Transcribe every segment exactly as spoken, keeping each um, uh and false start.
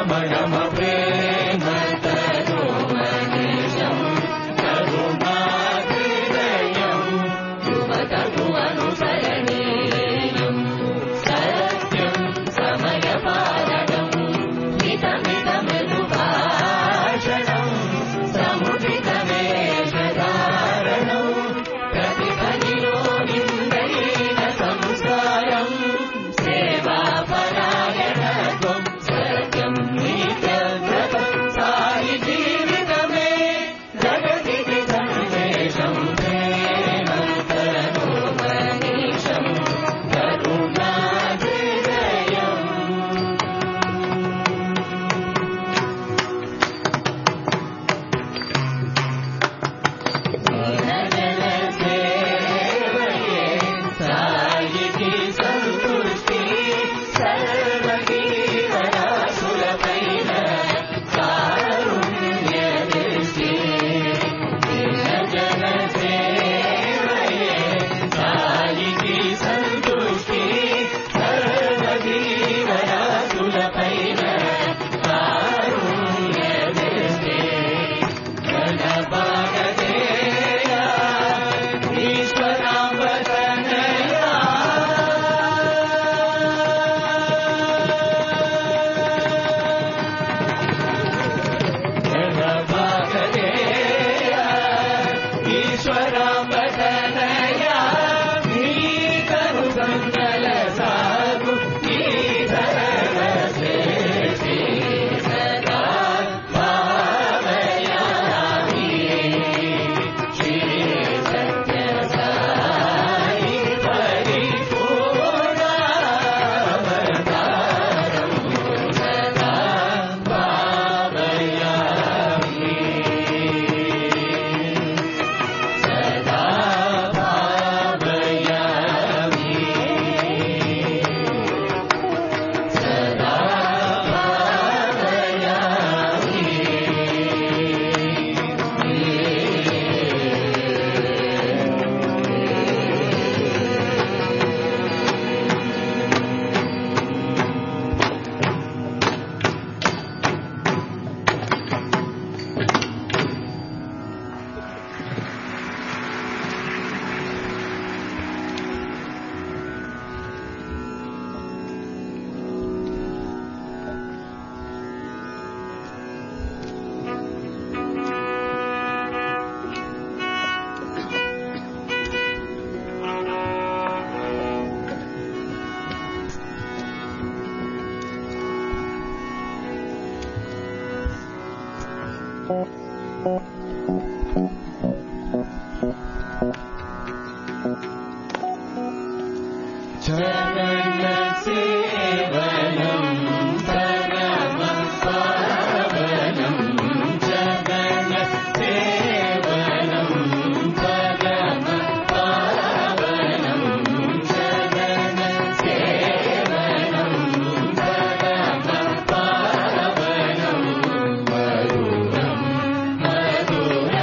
మధురం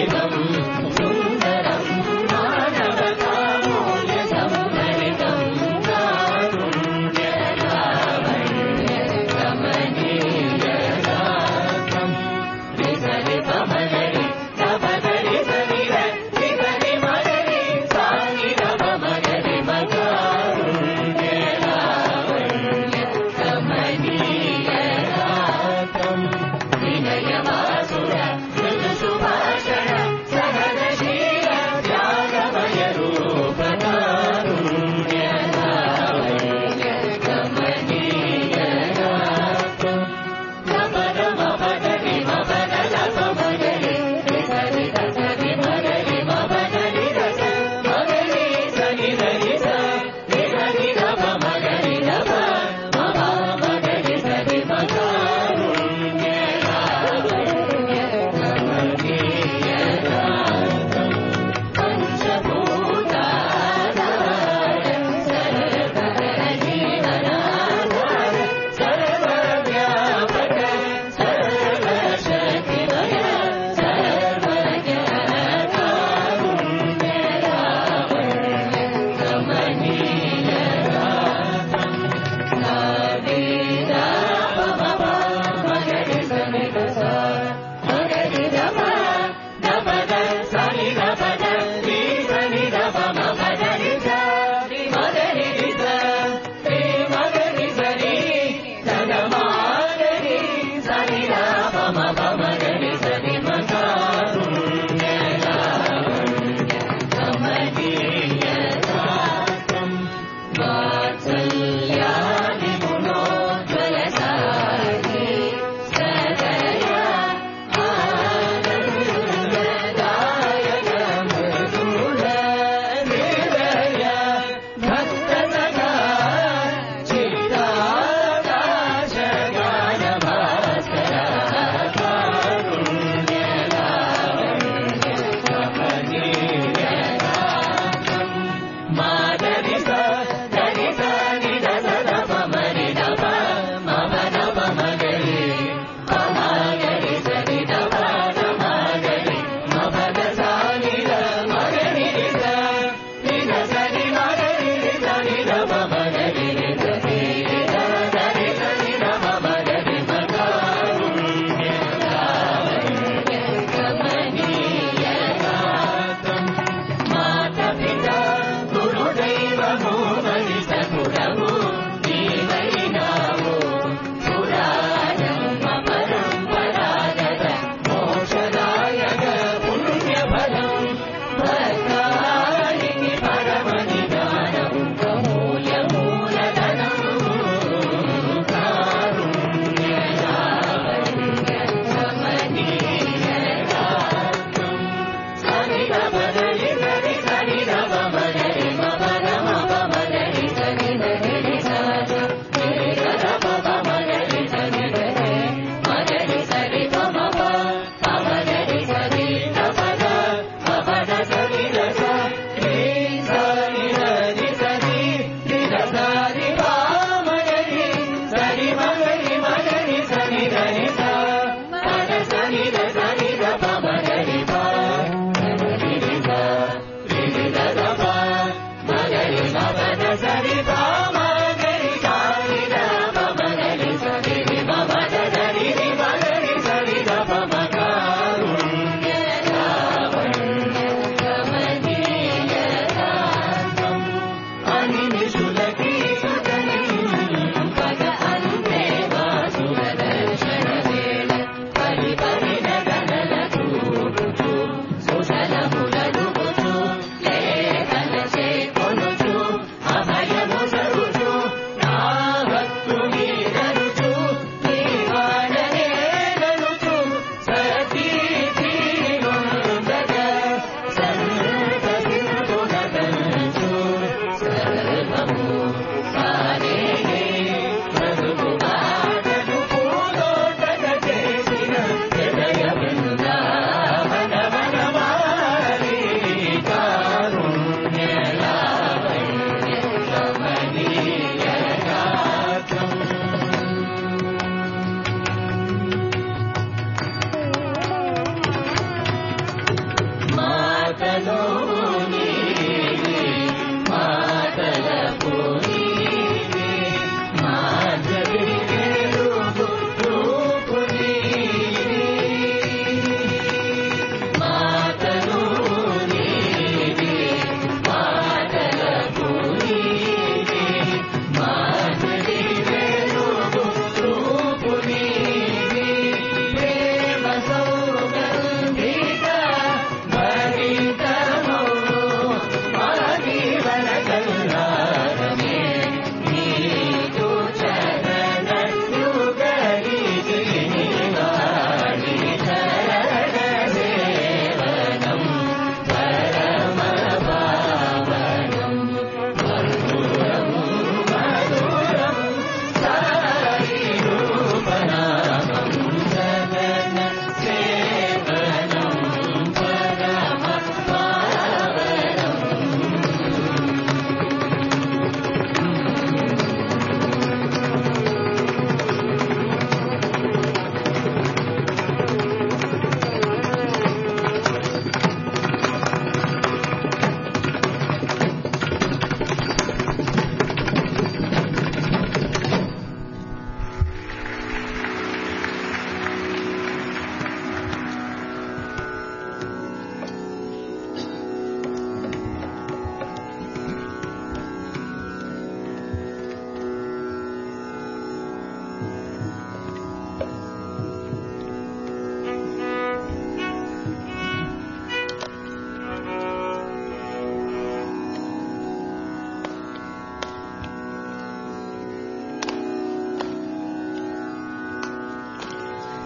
వినయవాసుర మృదు సుభాషణ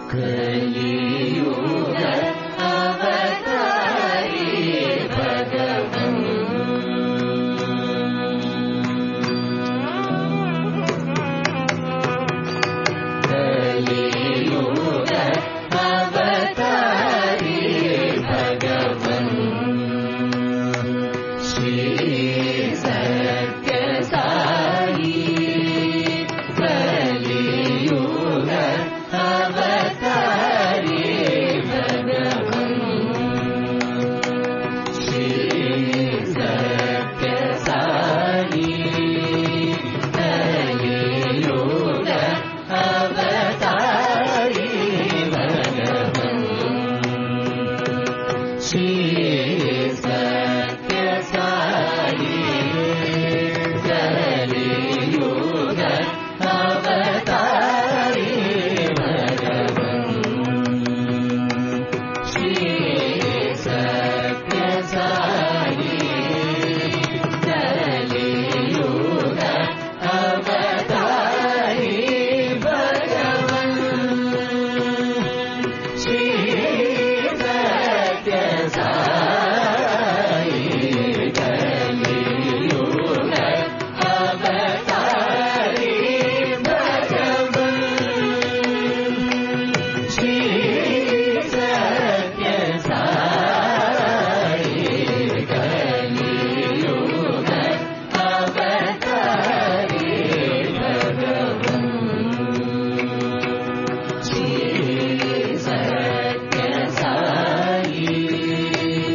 श्री सत्य साई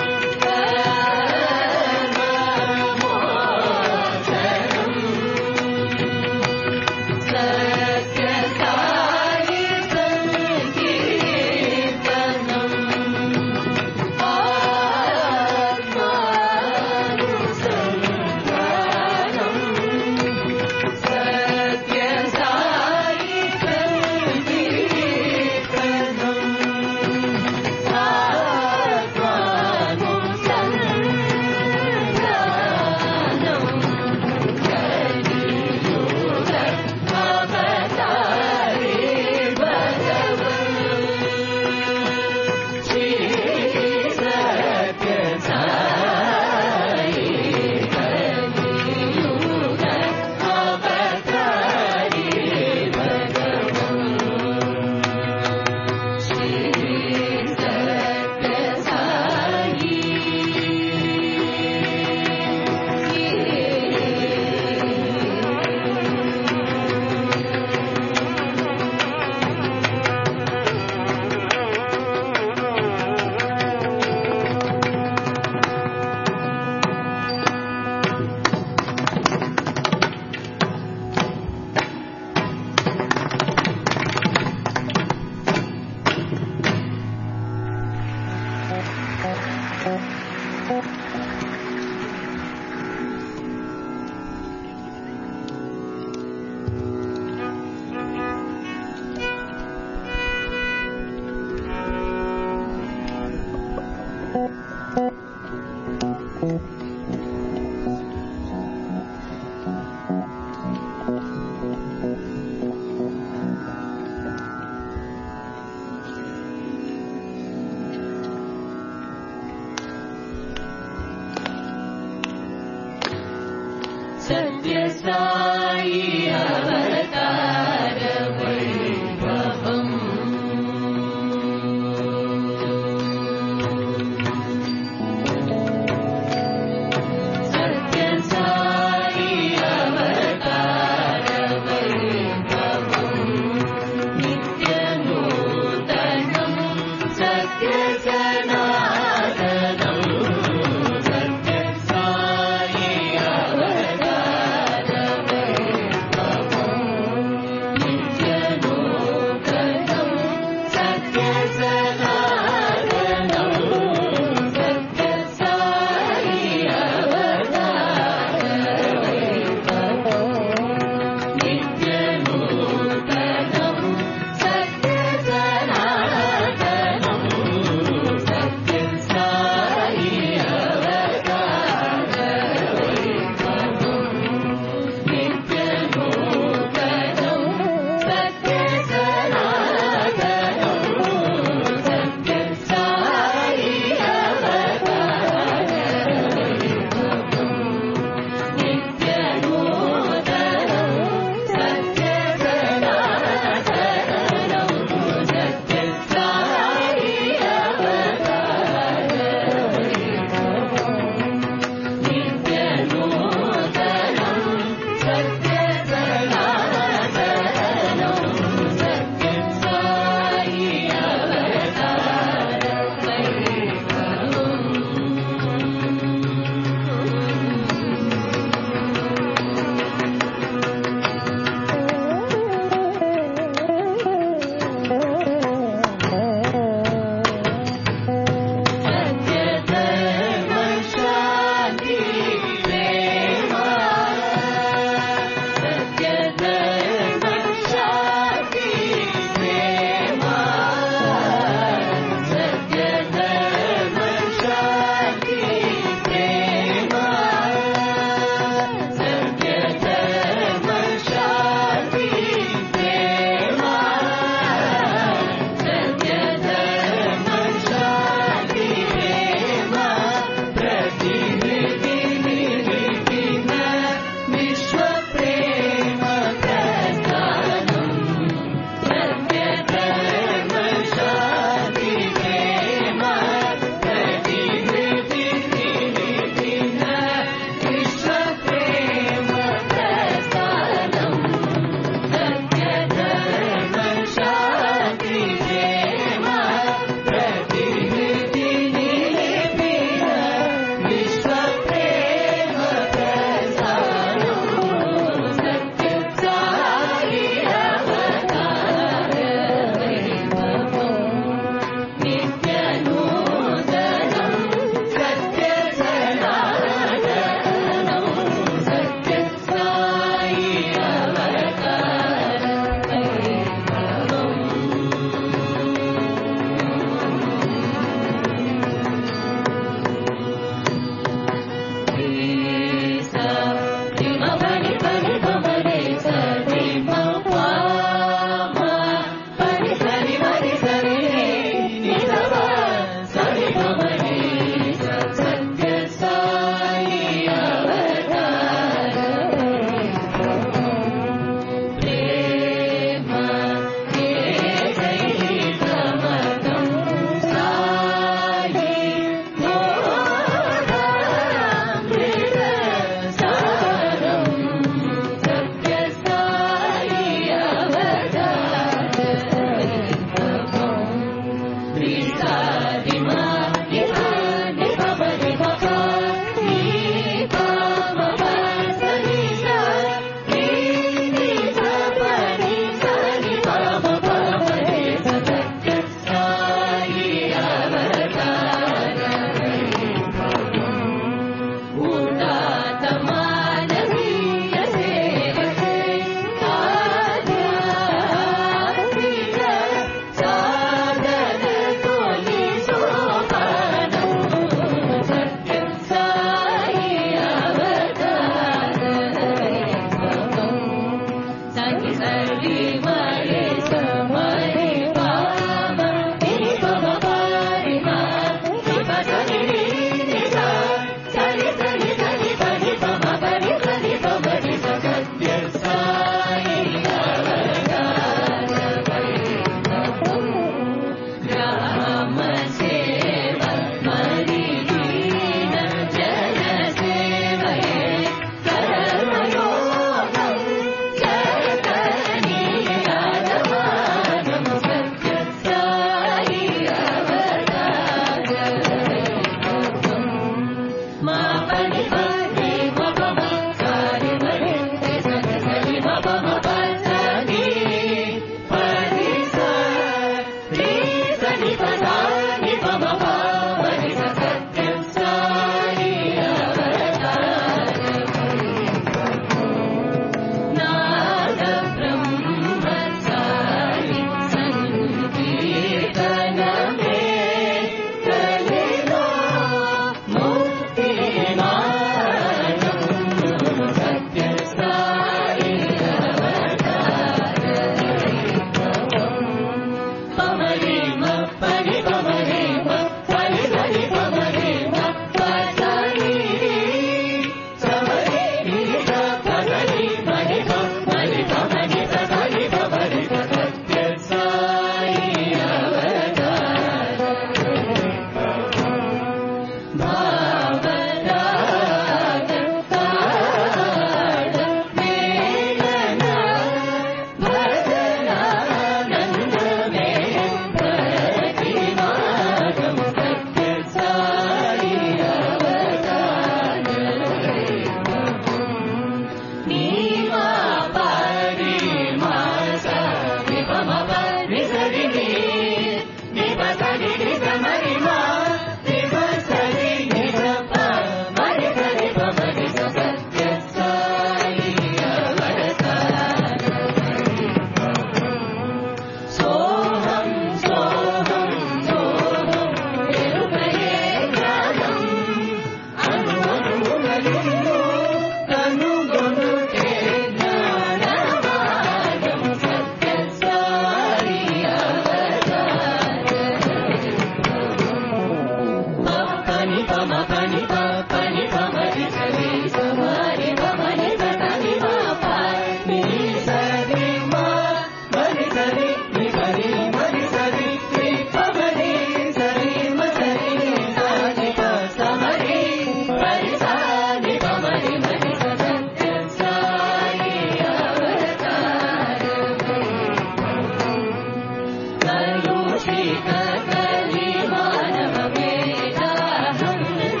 कलुषित कलि मानव वेदाहं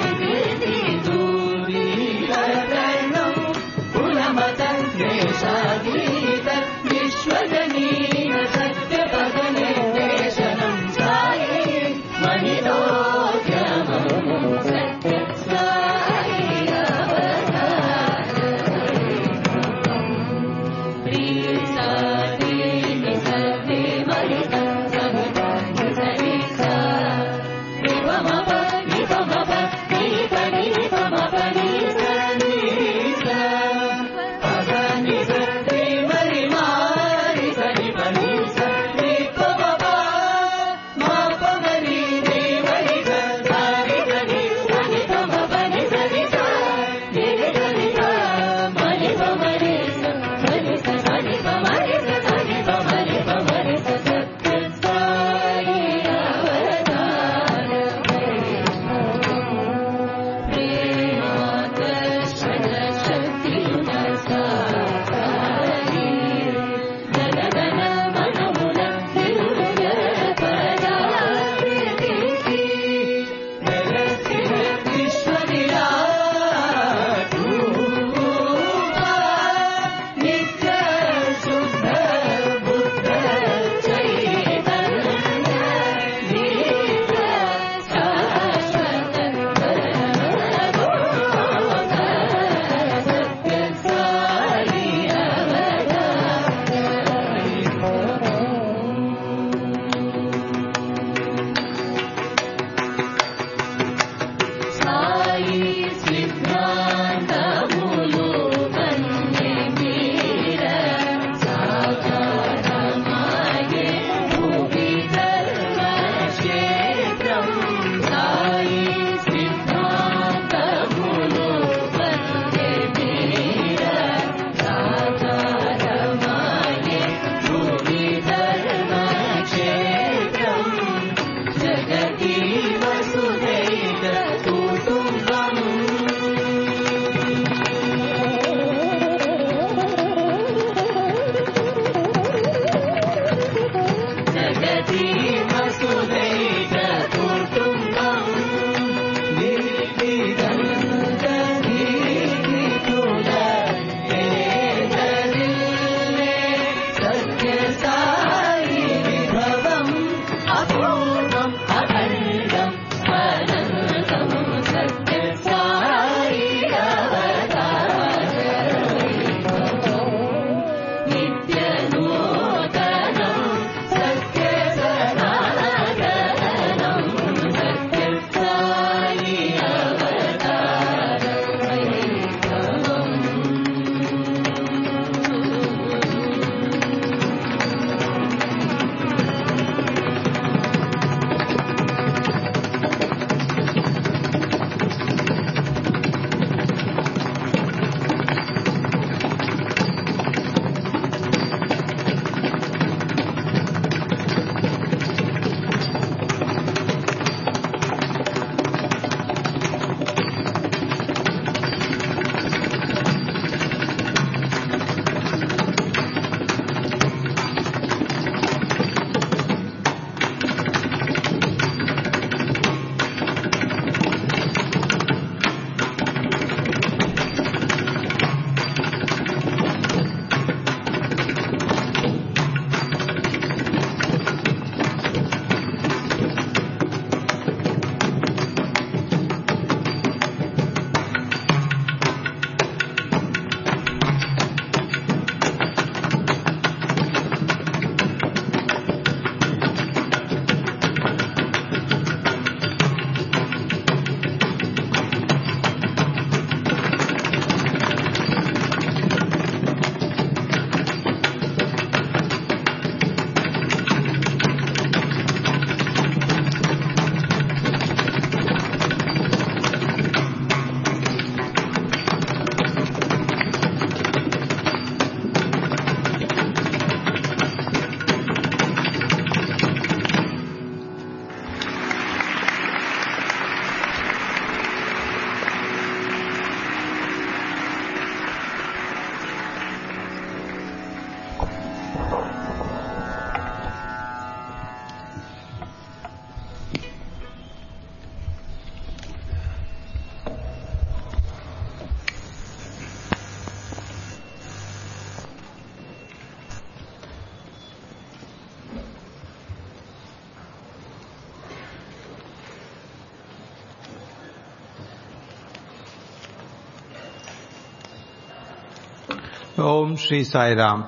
Om Shri Sai Ram.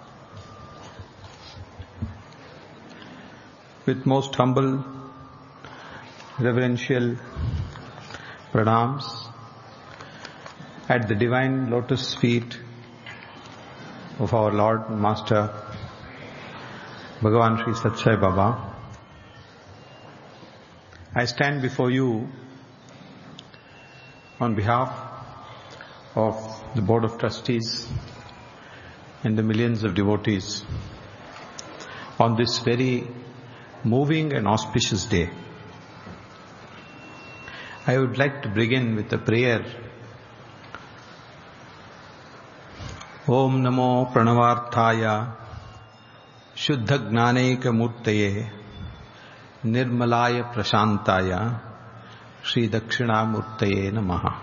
With most humble, reverential pranams at the divine lotus feet of our Lord and Master Bhagavan Sri Sathya Sai Baba, I stand before you on behalf of the Board of Trustees and the millions of devotees on this very moving and auspicious day. I would like to begin with a prayer. Om Namo Pranavarthaya Shuddha Gnanaika Murtaye Nirmalaya Prashantaya Shri Dakshina Murtaye Namaha.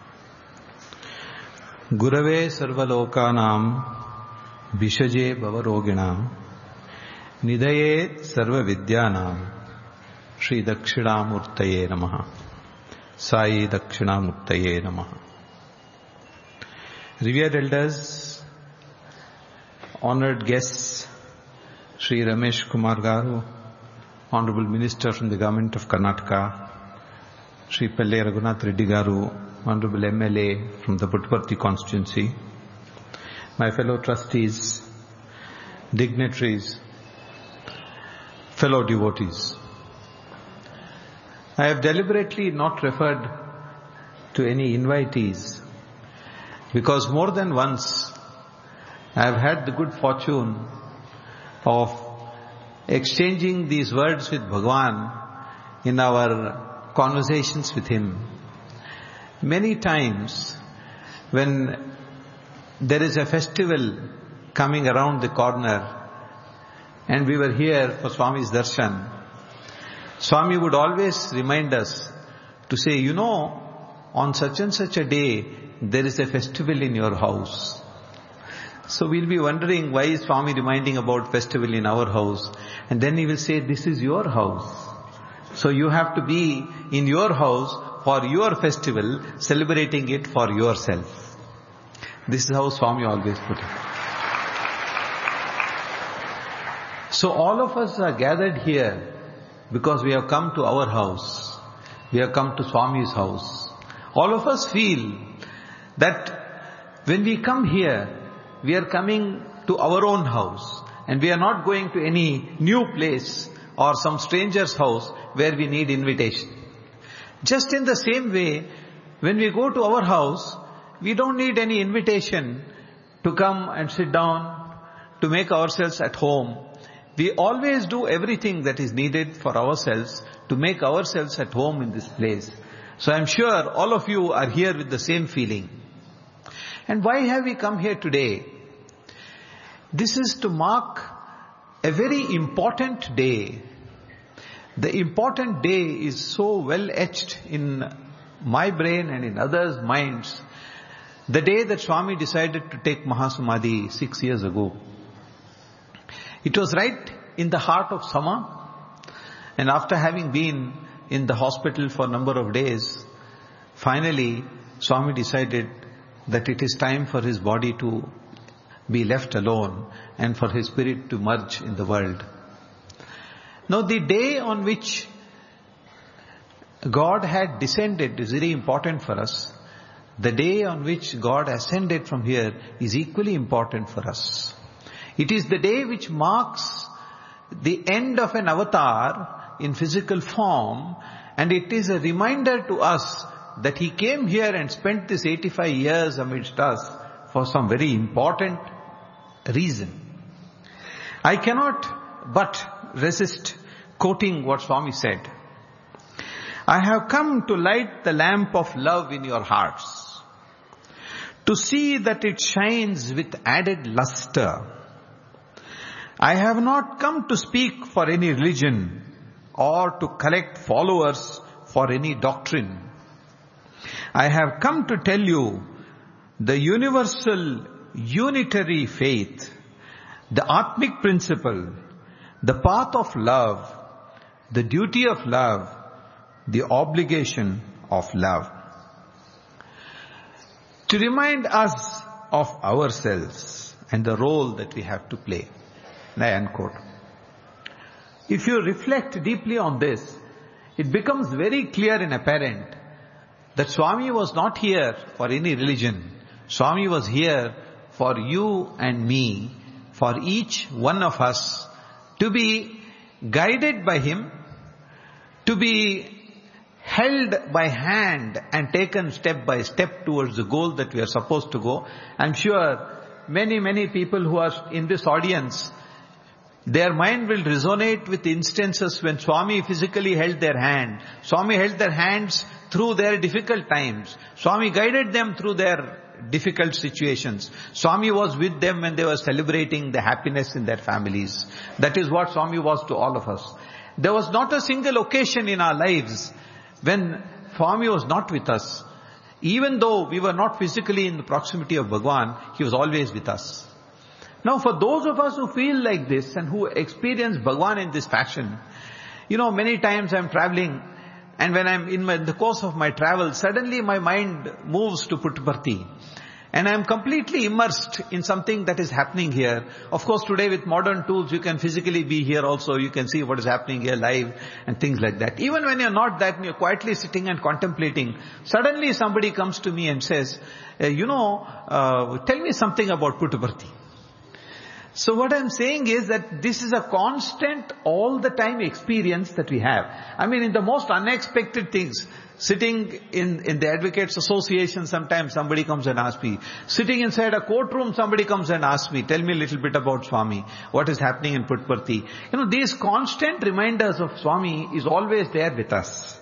Gurave Sarvalokanam Vishaje Bhavaroginam Nidaye Sarva Vidyanam Shri Dakshina Murtaye Namaha. Sai Dakshina Murtaye Namaha. Revered elders, honored guests, Shri Ramesh Kumar Garu, Honorable Minister from the Government of Karnataka, Shri Pelle Raghunath Reddy Garu, Honorable M L A from the Puttaparthi constituency, my fellow trustees, dignitaries, fellow devotees. I have deliberately not referred to any invitees because more than once I have had the good fortune of exchanging these words with Bhagavan in our conversations with him. Many times when there is a festival coming around the corner and we were here for Swami's darshan, Swami would always remind us to say, you know, on such and such a day, there is a festival in your house. So we'll be wondering, why is Swami reminding about festival in our house? And then he will say, this is your house. So you have to be in your house for your festival, celebrating it for yourself. This is how Swami always put it. So all of us are gathered here because we have come to our house. We have come to Swami's house. All of us feel that when we come here, we are coming to our own house and we are not going to any new place or some stranger's house where we need invitation. Just in the same way, when we go to our house, we don't need any invitation to come and sit down, to make ourselves at home. We always do everything that is needed for ourselves to make ourselves at home in this place. So I'm sure all of you are here with the same feeling. And why have we come here today? This is to mark a very important day. The important day is so well etched in my brain and in others' minds. The day that Swami decided to take Mahasamadhi six years ago. It was right in the heart of summer, and after having been in the hospital for a number of days, finally Swami decided that it is time for his body to be left alone and for his spirit to merge in the world. Now the day on which God had descended is very important for us. The day on which God ascended from here is equally important for us. It is the day which marks the end of an avatar in physical form, and it is a reminder to us that he came here and spent this eighty-five years amidst us for some very important reason. I cannot but resist quoting what Swami said. I have come to light the lamp of love in your hearts, to see that it shines with added luster. I have not come to speak for any religion or to collect followers for any doctrine. I have come to tell you the universal unitary faith, the Atmic principle, the path of love, the duty of love, the obligation of love. To remind us of ourselves and the role that we have to play. And I unquote. If you reflect deeply on this, it becomes very clear and apparent that Swami was not here for any religion. Swami was here for you and me, for each one of us, to be guided by Him, to be held by hand and taken step by step towards the goal that we are supposed to go. I'm sure many, many people who are in this audience, their mind will resonate with instances when Swami physically held their hand. Swami held their hands through their difficult times. Swami guided them through their difficult situations. Swami was with them when they were celebrating the happiness in their families. That is what Swami was to all of us. There was not a single occasion in our lives when Swami was not with us. Even though we were not physically in the proximity of Bhagwan, He was always with us. Now for those of us who feel like this and who experience Bhagwan in this fashion, you know, many times I'm traveling, and when I'm in, my, in the course of my travel, suddenly my mind moves to Puttaparthi. And I'm completely immersed in something that is happening here. Of course, today with modern tools, you can physically be here also. You can see what is happening here live and things like that. Even when you're not that, and you're quietly sitting and contemplating, suddenly somebody comes to me and says, uh, you know, uh, tell me something about Puttaparthi. So what I'm saying is that this is a constant, all the time experience that we have. I mean, in the most unexpected things, sitting in, in the Advocates Association, sometimes somebody comes and asks me. Sitting inside a courtroom, somebody comes and asks me, tell me a little bit about Swami. What is happening in Puttaparthi? You know, these constant reminders of Swami is always there with us.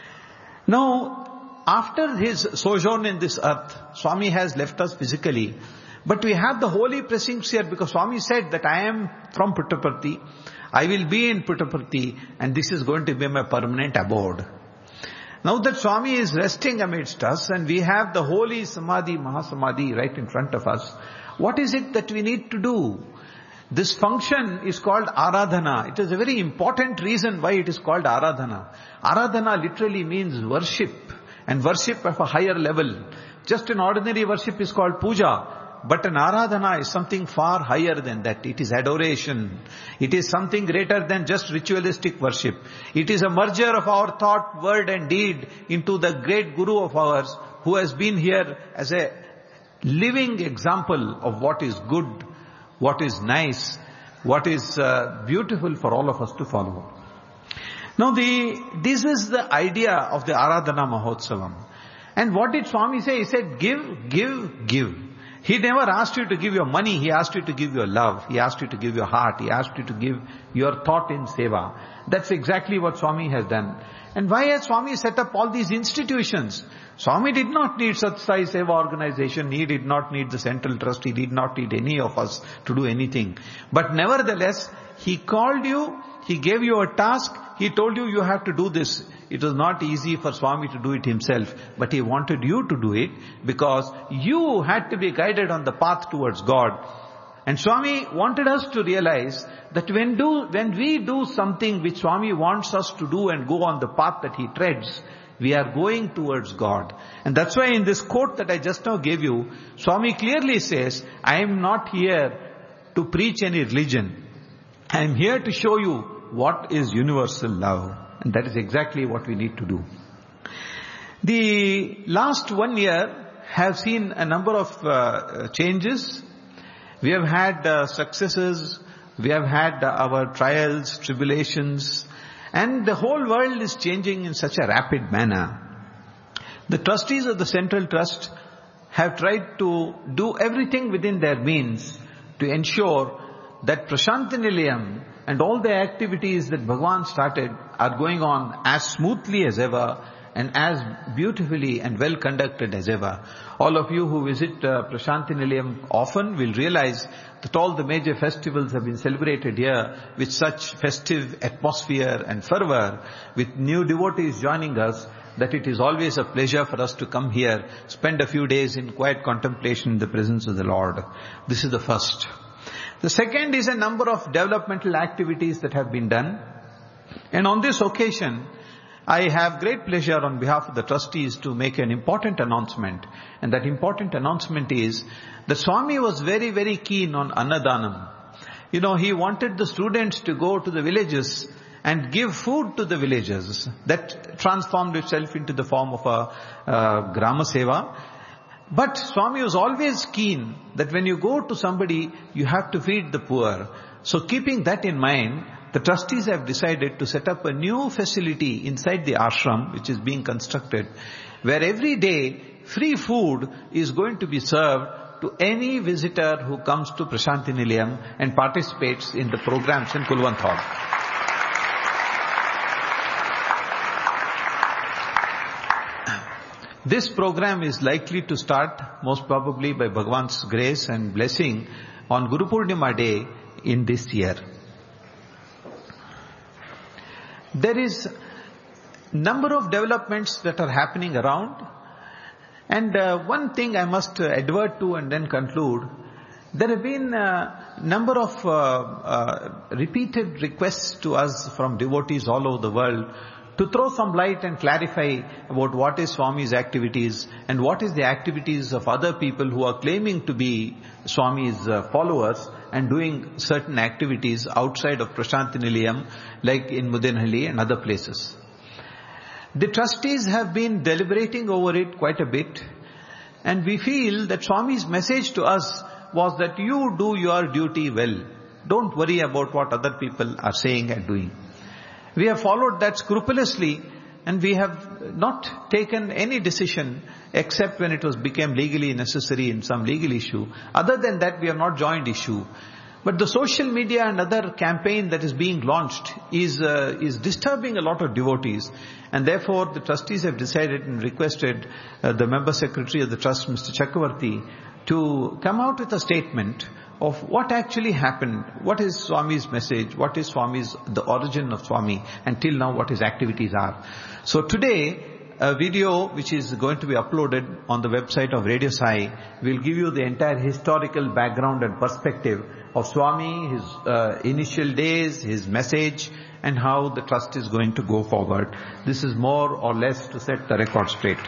Now, after His sojourn in this earth, Swami has left us physically. But we have the holy precincts here because Swami said that I am from Puttaparthi. I will be in Puttaparthi and this is going to be my permanent abode. Now that Swami is resting amidst us and we have the holy Samadhi, Mahasamadhi right in front of us, what is it that we need to do? This function is called Aradhana. It is a very important reason why it is called Aradhana. Aradhana literally means worship, and worship of a higher level. Just an ordinary worship is called puja. But an Aradhana is something far higher than that. It is adoration. It is something greater than just ritualistic worship. It is a merger of our thought, word and deed into the great Guru of ours who has been here as a living example of what is good, what is nice, what is uh, beautiful for all of us to follow. Now the, this is the idea of the Aradhana Mahotsavam. And what did Swami say? He said, give, give, give. He never asked you to give your money. He asked you to give your love. He asked you to give your heart. He asked you to give your thought in seva. That's exactly what Swami has done. And why has Swami set up all these institutions? Swami did not need Sat Sai Seva organization. He did not need the central trust. He did not need any of us to do anything. But nevertheless, He called you. He gave you a task. He told you, you have to do this. It was not easy for Swami to do it himself, but he wanted you to do it because you had to be guided on the path towards God. And Swami wanted us to realize that when do, when we do something which Swami wants us to do and go on the path that He treads, we are going towards God. And that's why in this quote that I just now gave you, Swami clearly says, I am not here to preach any religion. I am here to show you what is universal love. And that is exactly what we need to do. The last one year have seen a number of uh, changes. We have had uh, successes. We have had uh, our trials, tribulations. And the whole world is changing in such a rapid manner. The trustees of the Central Trust have tried to do everything within their means to ensure that Prasanthi Nilayam and all the activities that Bhagwan started are going on as smoothly as ever and as beautifully and well conducted as ever. All of you who visit uh, Prasanthi Nilayam often will realize that all the major festivals have been celebrated here with such festive atmosphere and fervor, with new devotees joining us, that it is always a pleasure for us to come here, spend a few days in quiet contemplation in the presence of the Lord. This is the first. The second is a number of developmental activities that have been done. And on this occasion, I have great pleasure on behalf of the trustees to make an important announcement. And that important announcement is that Swami was very, very keen on Annadanam. You know, he wanted the students to go to the villages and give food to the villagers. That transformed itself into the form of a uh, Grama Seva. But Swami was always keen that when you go to somebody, you have to feed the poor. So keeping that in mind, the trustees have decided to set up a new facility inside the ashram, which is being constructed, where every day free food is going to be served to any visitor who comes to Prashanti Nilayam and participates in the programs in Kulwant Hall. This program is likely to start most probably by Bhagwan's grace and blessing on Guru Purnima Day in this year. There is number of developments that are happening around, and uh, one thing I must uh, advert to and then conclude. There have been a number of uh, uh, repeated requests to us from devotees all over the world to throw some light and clarify about what is Swami's activities and what is the activities of other people who are claiming to be Swami's uh, followers and doing certain activities outside of Prashanti Nilayam, like in Mudenhalli and other places. The trustees have been deliberating over it quite a bit, and we feel that Swami's message to us was that you do your duty well. Don't worry about what other people are saying and doing. We have followed that scrupulously, and we have not taken any decision except when it was became legally necessary in some legal issue. Other than that, we have not joined issue. But the social media and other campaign that is being launched is uh, is disturbing a lot of devotees, and therefore the trustees have decided and requested uh, the member secretary of the trust, Mister Chakravarti, to come out with a statement of what actually happened, what is Swami's message, what is Swami's, the origin of Swami, and till now what his activities are. So today, a video which is going to be uploaded on the website of Radio Sai will give you the entire historical background and perspective of Swami, his uh, initial days, his message, and how the trust is going to go forward. This is more or less to set the record straight.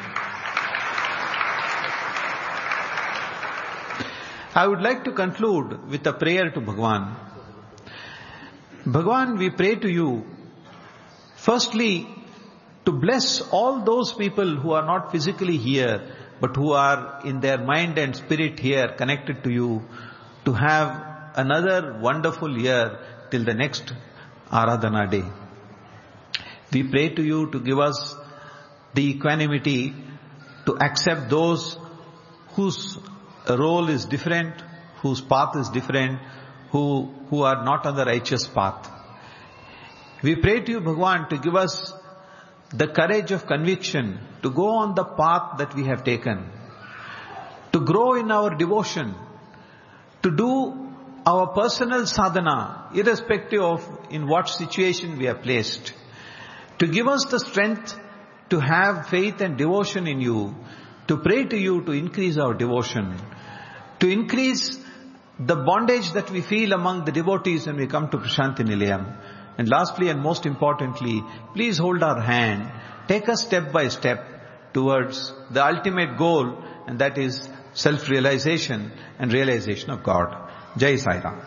I would like to conclude with a prayer to Bhagwan. Bhagwan, we pray to you, firstly, to bless all those people who are not physically here, but who are in their mind and spirit here, connected to you, to have another wonderful year till the next Aradhana day. We pray to you to give us the equanimity to accept those whose role is different, whose path is different, who, who are not on the righteous path. We pray to you, Bhagwan, to give us the courage of conviction to go on the path that we have taken, to grow in our devotion, to do our personal sadhana, irrespective of in what situation we are placed, to give us the strength to have faith and devotion in you, to pray to you to increase our devotion, to increase the bondage that we feel among the devotees when we come to Prashanti Nilayam. And lastly and most importantly, please hold our hand, take us step by step towards the ultimate goal, and that is self-realization and realization of God. Jai Sai Ram.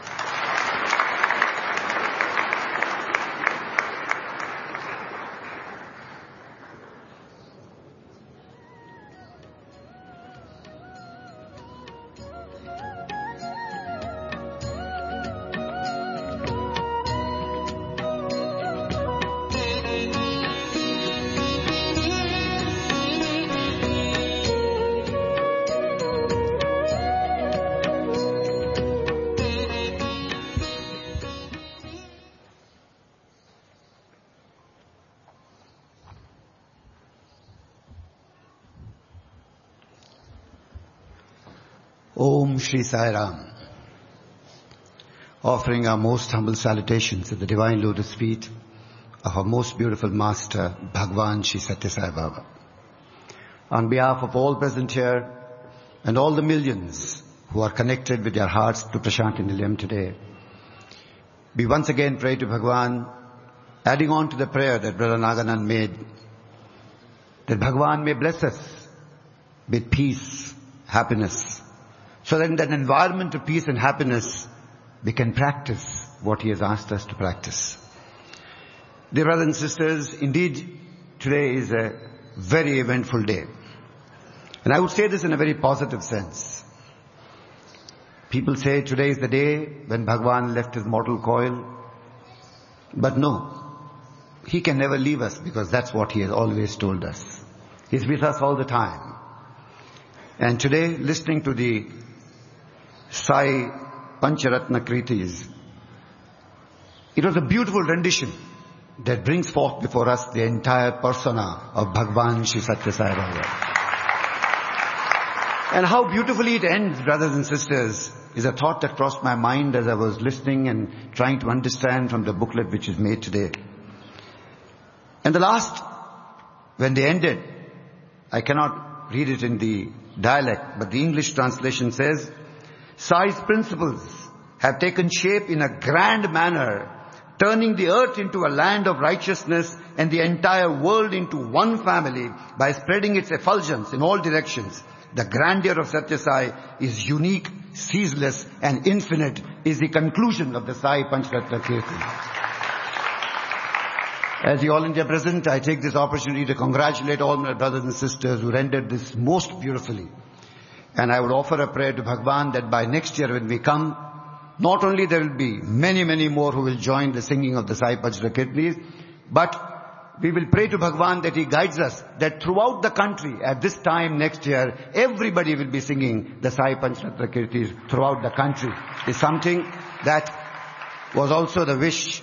Om Shri Sai Ram. Offering our most humble salutations at the divine lotus feet of our most beautiful master, Bhagwan Shri Satya Sai Baba. On behalf of all present here and all the millions who are connected with their hearts to Prashanti Nilayam today, we once again pray to Bhagwan adding on to the prayer that Brother Naganand made, that Bhagwan may bless us with peace, happiness, so that in that environment of peace and happiness, we can practice what He has asked us to practice. Dear brothers and sisters, indeed, today is a very eventful day. And I would say this in a very positive sense. People say today is the day when Bhagwan left his mortal coil. But no, He can never leave us, because that's what He has always told us. He's with us all the time. And today, listening to the Sai Pancharatna Kritis, it was a beautiful rendition that brings forth before us the entire persona of Bhagwan Shri Satya Sai Baba. And how beautifully it ends, brothers and sisters, is a thought that crossed my mind as I was listening and trying to understand from the booklet which is made today. And the last, when they ended, I cannot read it in the dialect, but the English translation says, Sai's principles have taken shape in a grand manner, turning the earth into a land of righteousness and the entire world into one family by spreading its effulgence in all directions. The grandeur of Satya Sai is unique, ceaseless and infinite, is the conclusion of the Sai Pancharatna Kirti. As the All India President, I take this opportunity to congratulate all my brothers and sisters who rendered this most beautifully. And I would offer a prayer to Bhagwan that by next year when we come, not only there will be many, many more who will join the singing of the Sai Pancharatna Kirtis, but we will pray to Bhagwan that He guides us, that throughout the country at this time next year, everybody will be singing the Sai Pancharatna Kirtis throughout the country. It's something that was also the wish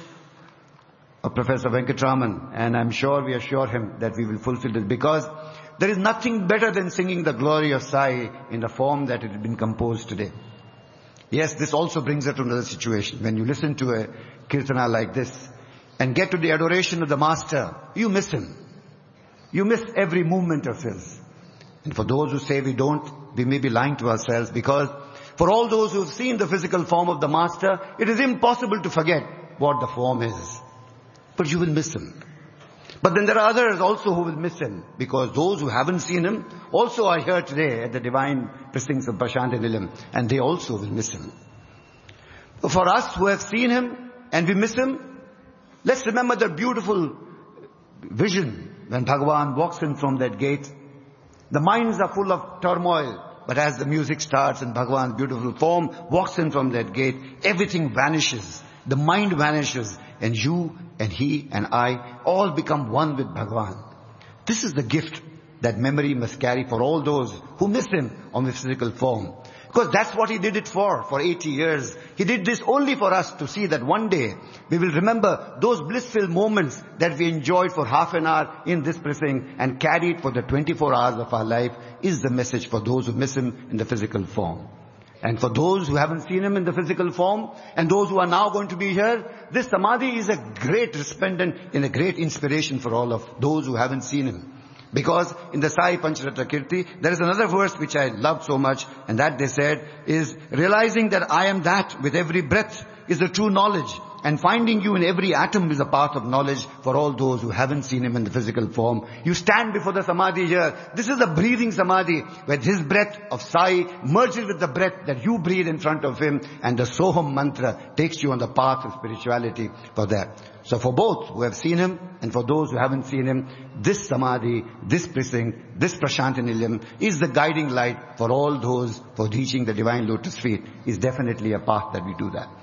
of Professor Venkatraman, and I'm sure we assure him that we will fulfill it, because there is nothing better than singing the glory of Sai in the form that it has been composed today. Yes, this also brings us to another situation. When you listen to a kirtana like this and get to the adoration of the Master, you miss Him. You miss every movement of His. And for those who say we don't, we may be lying to ourselves, because for all those who have seen the physical form of the Master, it is impossible to forget what the form is. But you will miss Him. But then there are others also who will miss Him, because those who haven't seen Him also are here today at the divine precincts of Prashanti Nilayam, and they also will miss Him. For us who have seen Him and we miss Him, let's remember the beautiful vision when Bhagwan walks in from that gate. The minds are full of turmoil, but as the music starts and Bhagwan's beautiful form walks in from that gate, everything vanishes. The mind vanishes, and you and he and I all become one with Bhagwan. This is the gift that memory must carry for all those who miss Him on the physical form. Because that's what He did it for, for eighty years. He did this only for us to see that one day we will remember those blissful moments that we enjoyed for half an hour in this precinct and carry it for the twenty-four hours of our life, is the message for those who miss Him in the physical form. And for those who haven't seen Him in the physical form, and those who are now going to be here, this Samadhi is a great resplendent and a great inspiration for all of those who haven't seen Him. Because in the Sai Pancharatna Kirti, there is another verse which I loved so much, and that they said is, realizing that I am that with every breath is the true knowledge, and finding you in every atom is a path of knowledge for all those who haven't seen Him in the physical form. You stand before the Samadhi here. This is a breathing Samadhi, where His breath of Sai merges with the breath that you breathe in front of Him, and the Soham mantra takes you on the path of spirituality for that. So for both who have seen Him and for those who haven't seen Him, this Samadhi, this precinct, this Prashanti Nilayam is the guiding light for all those for reaching the divine lotus feet. Is definitely a path that we do that.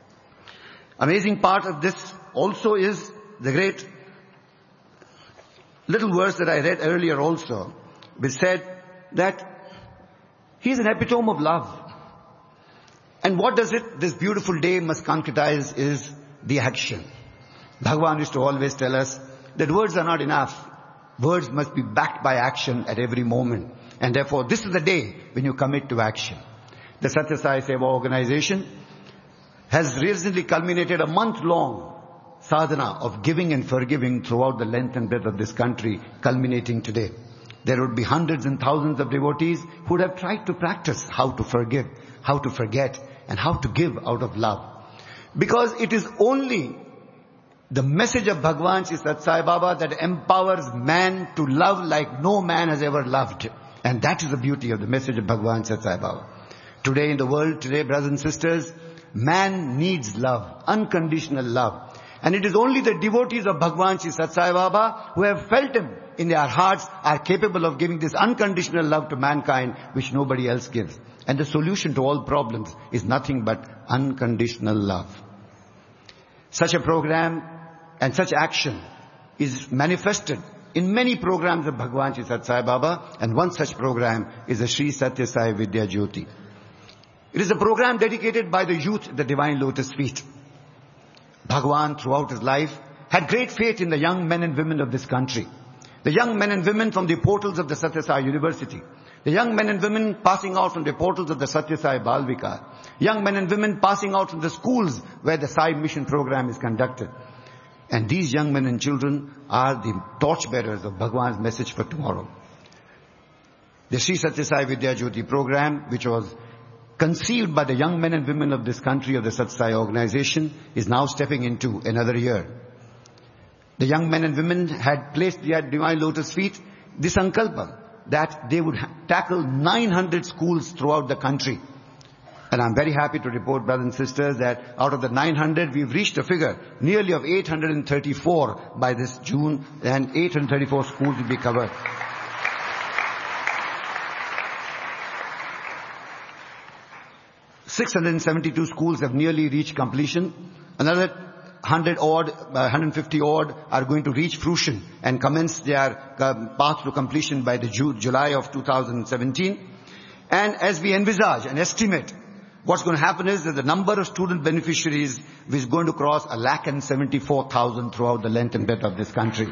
Amazing part of this also is the great little verse that I read earlier also, which said that He is an epitome of love. And what does it, this beautiful day must concretize, is the action. Bhagwan used to always tell us that words are not enough. Words must be backed by action at every moment. And therefore, this is the day when you commit to action. The Satya Sai Seva organization has recently culminated a month-long sadhana of giving and forgiving throughout the length and breadth of this country, culminating today. There would be hundreds and thousands of devotees who would have tried to practice how to forgive, how to forget, and how to give out of love. Because it is only the message of Bhagwan Sri Sathya Sai Baba that empowers man to love like no man has ever loved. And that is the beauty of the message of Bhagwan Sri Sathya Sai Baba. Today in the world, today brothers and sisters, man needs love, unconditional love. And it is only the devotees of Bhagwan Sri Sathya Sai Baba who have felt him in their hearts are capable of giving this unconditional love to mankind which nobody else gives. And the solution to all problems is nothing but unconditional love. Such a program and such action is manifested in many programs of Bhagwan Sri Sathya Sai Baba, and one such program is the Sri Satya Sai Vidya Jyoti. It is a program dedicated by the youth at the Divine Lotus Feet. Bhagwan throughout his life had great faith in the young men and women of this country. The young men and women from the portals of the Satya Sai University. The young men and women passing out from the portals of the Satya Sai Bal Vikar. Young men and women passing out from the schools where the Sai Mission program is conducted. And these young men and children are the torchbearers of Bhagwan's message for tomorrow. The Sri Satya Sai Vidya Jyoti program, which was conceived by the young men and women of this country, of the Satya Sai organization, is now stepping into another year. The young men and women had placed at Divine Lotus Feet this sankalpa that they would ha- tackle nine hundred schools throughout the country. And I'm very happy to report, brothers and sisters, that out of the nine hundred, we've reached a figure nearly of eight hundred thirty-four by this June, and eight hundred thirty-four schools will be covered. six hundred seventy-two schools have nearly reached completion. Another one hundred odd, uh, one hundred fifty odd are going to reach fruition and commence their uh, path to completion by the Ju- July of two thousand seventeen. And as we envisage and estimate, what's going to happen is that the number of student beneficiaries is going to cross a lakh and seventy-four thousand throughout the length and breadth of this country.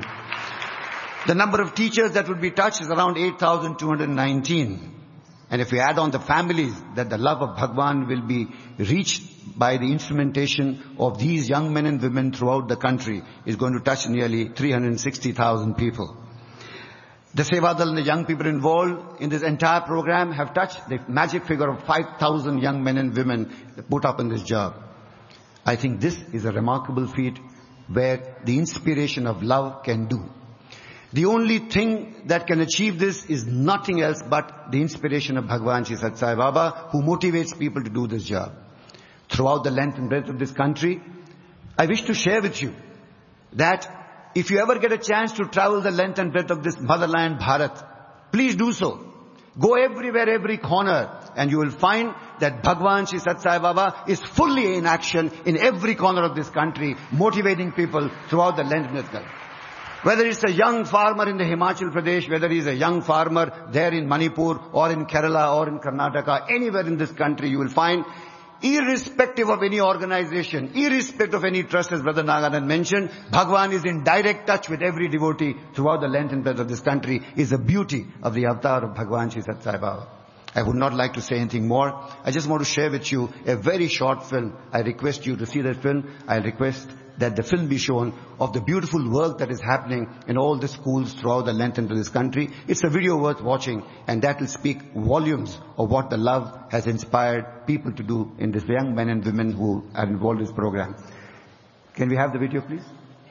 The number of teachers that will be touched is around eight thousand two hundred nineteen. And if we add on the families, that the love of Bhagwan will be reached by the instrumentation of these young men and women throughout the country, is going to touch nearly three hundred sixty thousand people. The Sevadal and the young people involved in this entire program have touched the magic figure of five thousand young men and women put up in this job. I think this is a remarkable feat where the inspiration of love can do. The only thing that can achieve this is nothing else but the inspiration of Bhagwan Sri Sathya Sai Baba, who motivates people to do this job. Throughout the length and breadth of this country, I wish to share with you that if you ever get a chance to travel the length and breadth of this motherland, Bharat, please do so. Go everywhere, every corner, and you will find that Bhagwan Sri Sathya Sai Baba is fully in action in every corner of this country, motivating people throughout the length and breadth of this country. Whether it's a young farmer in the Himachal Pradesh, whether he's a young farmer there in Manipur or in Kerala or in Karnataka, anywhere in this country, you will find, irrespective of any organization, irrespective of any trust, as Brother Naganan mentioned, Bhagwan is in direct touch with every devotee throughout the length and breadth of this country, is the beauty of the avatar of Bhagwan Sri Sathya Sai Baba. I would not like to say anything more. I just want to share with you a very short film. I request you to see that film. I request that the film be shown of the beautiful work that is happening in all the schools throughout the length of this country. It's a video worth watching, and that will speak volumes of what the love has inspired people to do in this young men and women who are involved in this program. Can we have the video, please?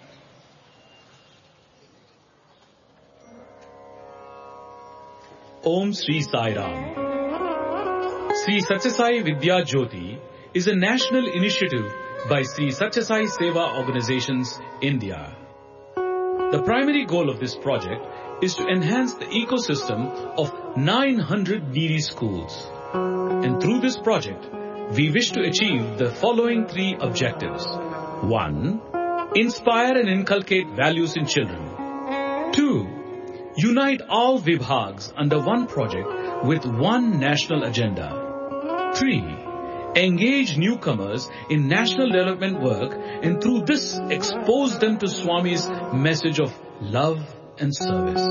Om Sri Sai Ram. Sri Satya Sai Vidya Jyoti is a national initiative by Sri Satya Sai Seva Organizations, India. The primary goal of this project is to enhance the ecosystem of nine hundred needy schools. And through this project, we wish to achieve the following three objectives. One, inspire and inculcate values in children. Two, unite all Vibhags under one project with one national agenda. Three, engage newcomers in national development work and through this expose them to Swami's message of love and service.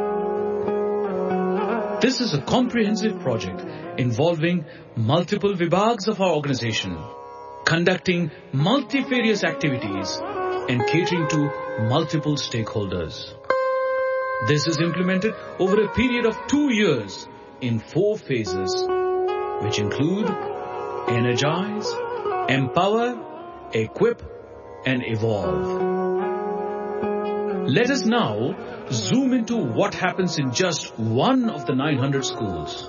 This is a comprehensive project involving multiple Vibhags of our organization, conducting multifarious activities and catering to multiple stakeholders. This is implemented over a period of two years in four phases, which include energize, empower, equip, and evolve. Let us now zoom into what happens in just one of the nine hundred schools.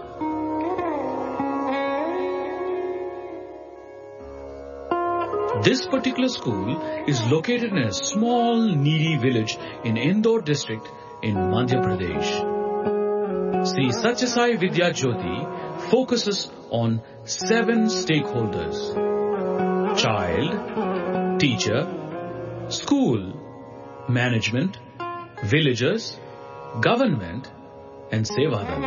This particular school is located in a small, needy village in Indore district in Madhya Pradesh. Sri Satya Sai Vidya Jyoti focuses on seven stakeholders: child, teacher, school, management, villagers, government, and Sevadhan.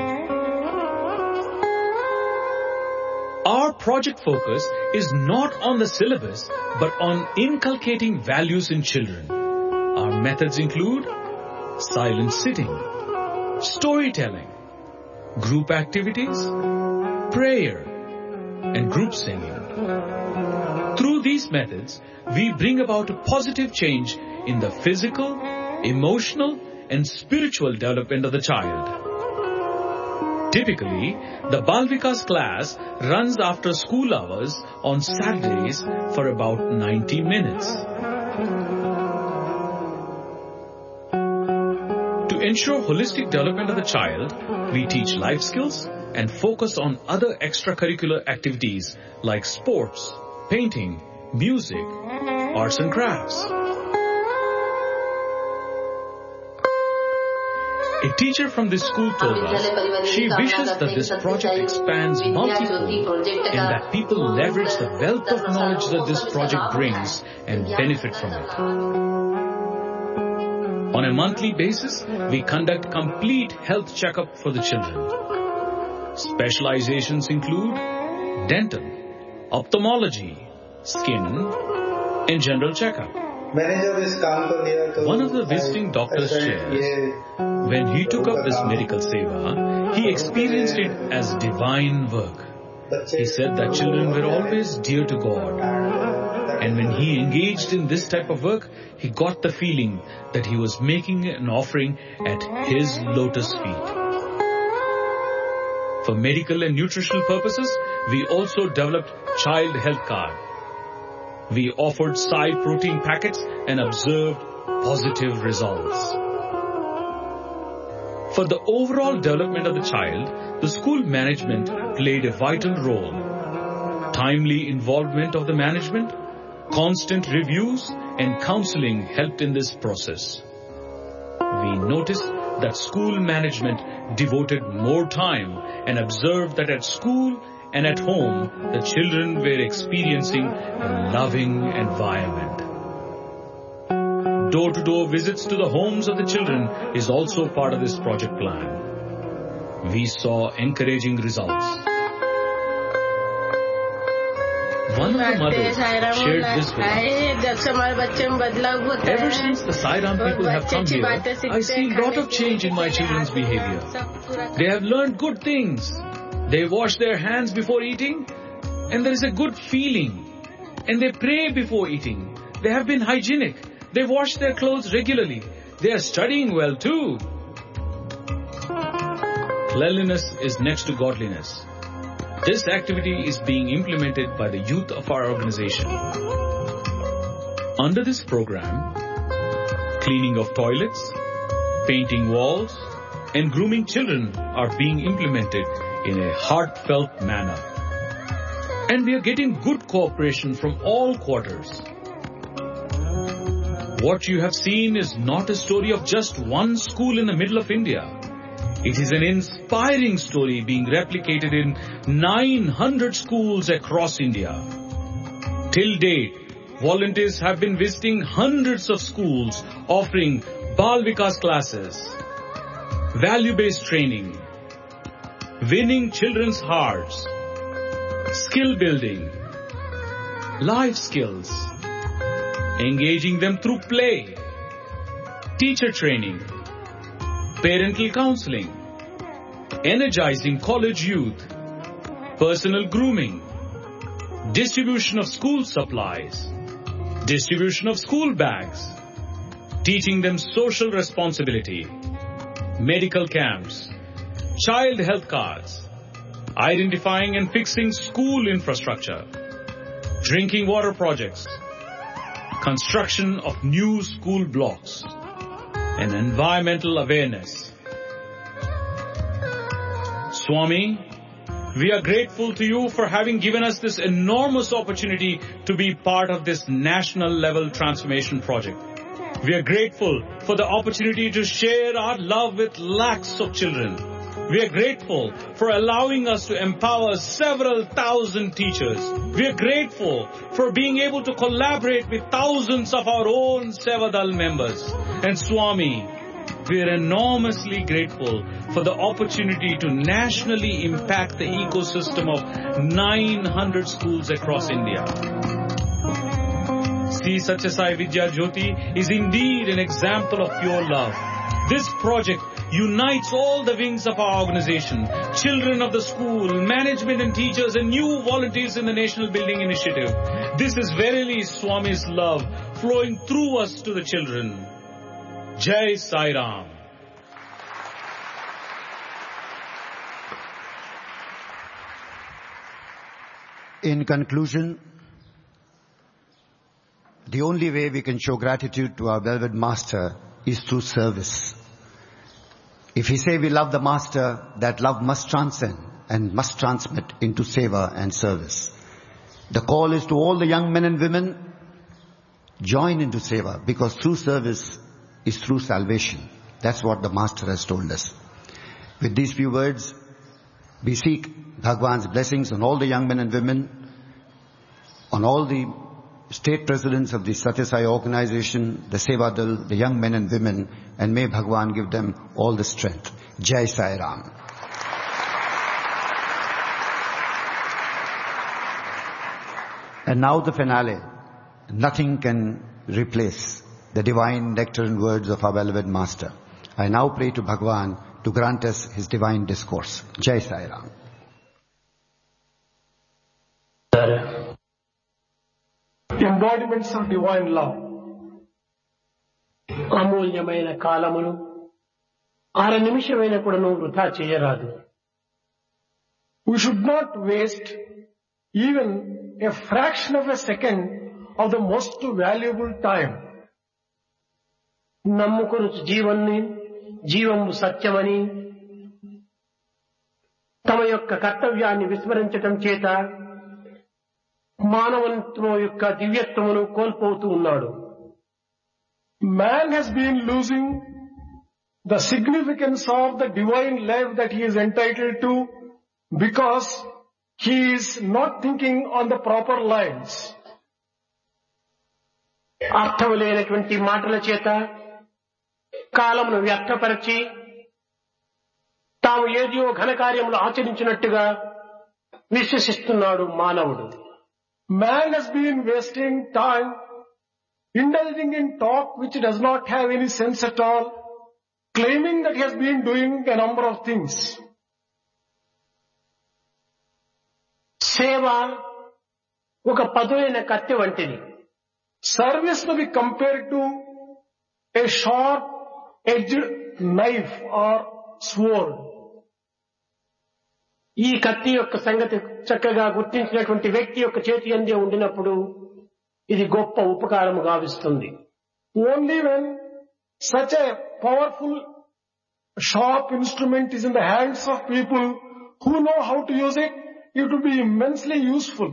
Our project focus is not on the syllabus, but on inculcating values in children. Our methods include silent sitting, storytelling, group activities, prayer, and group singing. Through these methods, we bring about a positive change in the physical, emotional, and spiritual development of the child. Typically, the Bal Vikas class runs after school hours on Saturdays for about ninety minutes. To ensure holistic development of the child, we teach life skills and focus on other extracurricular activities like sports, painting, music, arts and crafts. A teacher from this school told us she wishes that this project expands multifold and that people leverage the wealth of knowledge that this project brings and benefit from it. On a monthly basis, we conduct complete health checkup for the children. Specializations include dental, ophthalmology, skin, and general checkup. One of the visiting doctors shares, when he took up this medical seva, he experienced it as divine work. He said that children were always dear to God. And when he engaged in this type of work, he got the feeling that he was making an offering at his lotus feet. For medical and nutritional purposes, we also developed Child Health Card. We offered Sai protein packets and observed positive results. For the overall development of the child, the school management played a vital role. Timely involvement of the management, constant reviews and counseling helped in this process. We noticed that school management devoted more time and observed that at school and at home, the children were experiencing a loving environment. Door-to-door visits to the homes of the children is also part of this project plan. We saw encouraging results. One of the mothers shared this with us. Ever since the Sai Ram people have come here, I see a lot of change in my children's behavior. They have learned good things. They wash their hands before eating, and there is a good feeling. And they pray before eating. They have been hygienic. They wash their clothes regularly. They are studying well too. Cleanliness is next to godliness. This activity is being implemented by the youth of our organization. Under this program, cleaning of toilets, painting walls, and grooming children are being implemented in a heartfelt manner. And we are getting good cooperation from all quarters. What you have seen is not a story of just one school in the middle of India. It is an inspiring story being replicated in nine hundred schools across India. Till date, volunteers have been visiting hundreds of schools offering Bal Vikas classes, value-based training, winning children's hearts, skill building, life skills, engaging them through play, teacher training, parental counseling, energizing college youth, personal grooming, distribution of school supplies, distribution of school bags, teaching them social responsibility, medical camps, child health cards, identifying and fixing school infrastructure, drinking water projects, construction of new school blocks, and environmental awareness. Swami, we are grateful to you for having given us this enormous opportunity to be part of this national level transformation project. We are grateful for the opportunity to share our love with lakhs of children. We are grateful for allowing us to empower several thousand teachers. We are grateful for being able to collaborate with thousands of our own Sevadal members. And Swami, we are enormously grateful for the opportunity to nationally impact the ecosystem of nine hundred schools across India. Sri Satya Sai Vidya Jyoti is indeed an example of pure love. This project unites all the wings of our organization, children of the school, management and teachers, and new volunteers in the National Building Initiative. This is verily Swami's love flowing through us to the children. Jai Sai Ram. In conclusion, the only way we can show gratitude to our beloved Master is through service. If we say we love the Master, that love must transcend and must transmit into seva and service. The call is to all the young men and women, join into seva, because through service is through salvation. That's what the Master has told us. With these few words, we seek Bhagwan's blessings on all the young men and women, on all the state presidents of the Satya Sai organization, the Sevadal, the young men and women, and may Bhagwan give them all the strength. Jai Sai Ram. And now the finale. Nothing can replace the divine nectarine words of our beloved Master. I now pray to Bhagwan to grant us his divine discourse. Jai Sai Ram. Embodiments of divine love. అమూల్యమైన కాలమును అర నిమిషమైన కూడాను వృథా చేయరాదు. We should not waste even a fraction of a second of the most valuable time. నమ్ముకుని జీవన్ని జీవము సత్యమని తమ యొక్క కర్తవ్యాన్ని విస్మరించటం చేత మానవత్వం యొక్క దివ్యత్వమును కోల్పోతూ ఉన్నాడు. Man has been losing the significance of the divine life that he is entitled to because he is not thinking on the proper lines. అర్థం లేనటువంటి మాటల చేత కాలమును వ్యర్థపరిచి తాము ఏదో ఘనకార్యములు ఆచరించినట్టుగా విశ్వసిస్తున్నాడు మానవుడు. Man has been wasting time indulging in talk which does not have any sense at all, claiming that he has been doing a number of things. సేవ ఒక పదునైన కత్తి వంటిది. Service to be compared to a sharp-edged knife or sword. ఈ కత్తి యొక్క సంగతి చక్కగా గుర్తించినటువంటి వ్యక్తి యొక్క చేతి అందే ఉండినప్పుడు ఇది గొప్ప ఉపకారము గావిస్తుంది. Only when such a powerful sharp instrument is in the hands of people who know how to use it, it will be immensely useful.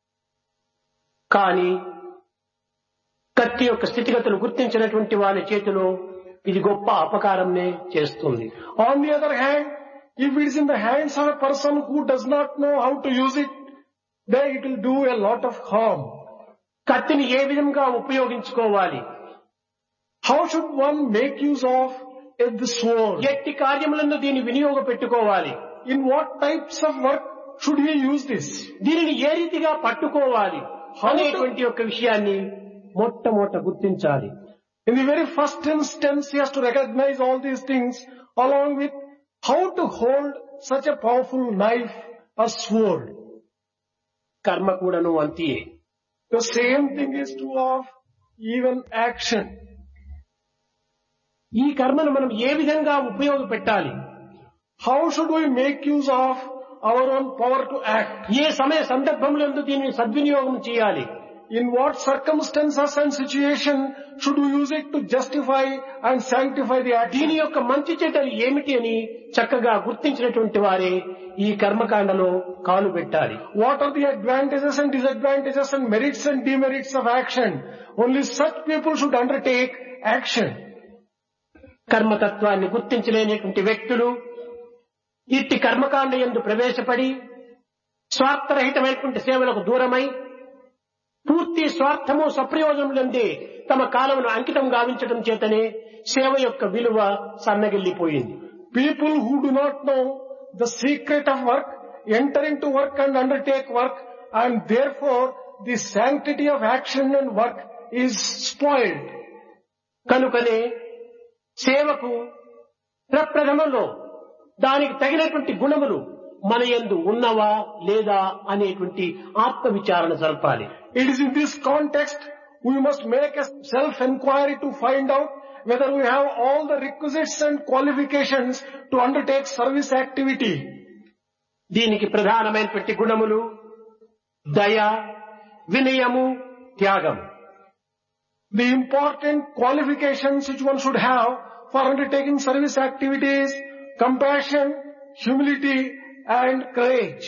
కానీ కత్తి యొక్క స్థితిగతులు గుర్తించినటువంటి వారి చేతిలో ఇది గొప్ప అపకారంనే చేస్తుంది. On the other hand, if it is in the hands of a person who does not know how to use it, then it will do a lot of harm. కత్తిని ఏ విధంగా ఉపయోగించుకోవాలి? How should one make use of the sword? ఎట్టి కార్యములను దీన్ని వినియోగపెట్టుకోవాలి? In what types of work should he use this? దీనిని ఏ రీతిగా పట్టుకోవాలి అనేటువంటి ఒక విషయాన్ని మొట్టమొదట గుర్తించాలి. In the very first instance, he has to recognize all these things along with how to hold such a powerful knife or sword. Karma కూడాను అంతియే. The same thing is true of even action. ఈ కర్మను మనం ఏ విధంగా ఉపయోగపెట్టాలి? How should we make use of our own power to act? ఏ సమయ సందర్భంలో దీనిని సద్వినియోగం చేయాలి? in what circumstances and situation should we use it to justify and sanctify the action. దీని యొక్క మంచి చెడ్డలు ఏమిటి అని చక్కగా గుర్తించినటువంటి వారే ఈ కర్మకాండలో కాలు పెట్టాలి. What are the advantages and disadvantages and merits and demerits of action? Only such people should undertake action. కర్మతత్వాన్ని గుర్తించలేనటువంటి వ్యక్తులు ఇట్టి కర్మకాండ యందు ప్రవేశపడి స్వార్థరహితమైనటువంటి సేవలకు దూరమై పూర్తి స్వార్థము సప్రయోజనములందే తమ కాలమును అంకితం గావించడం చేతనే సేవ యొక్క విలువ సన్నగిల్లిపోయింది. People who do not know the secret of work enter into work and undertake work, and therefore the sanctity of action and work is spoiled. కనుకనే సేవకు ప్రప్రథమంలో దానికి తగినటువంటి గుణములు మన యందు ఉన్నవా లేదా అనేటువంటి ఆత్మ విచారణ జరపాలి. It is in this context we must make a self-enquiry to find out whether we have all the requisites and qualifications to undertake service activity. దీనికి ప్రధానమైనటువంటి గుణములు దయ, వినయము, త్యాగం. The important qualifications which one should have for undertaking service activities: compassion, humility and courage.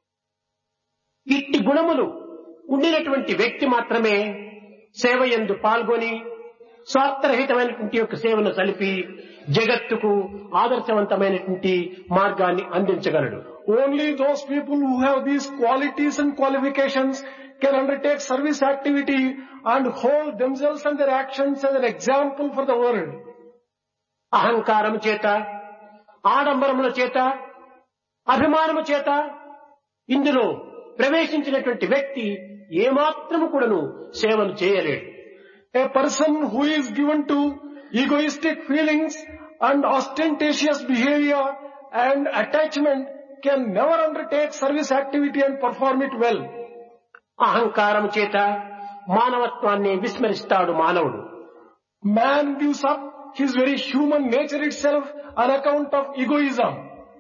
ఇట్టి గుణములు ఉండినటువంటి వ్యక్తి మాత్రమే సేవ యందు పాల్గొని స్వార్థరహితమైనటువంటి యొక్క సేవను సలిపి జగత్తుకు ఆదర్శవంతమైనటువంటి మార్గాన్ని అందించగలడు. Only those people who have these qualities and qualifications can undertake service activity and hold themselves and their actions as an example for the world. అహంకారము చేత, ఆడంబరముల చేత, అభిమానము చేత ఇందులో ప్రవేశించినటువంటి వ్యక్తి ఏమాత్రము కూడాను సేవలు చేయలేడు. A person who is given to egoistic feelings and ostentatious behavior and attachment can never undertake service activity and perform it well. అహంకారము చేత మానవత్వాన్ని విస్మరిస్తాడు మానవుడు. Man gives up his very human nature itself on account of egoism.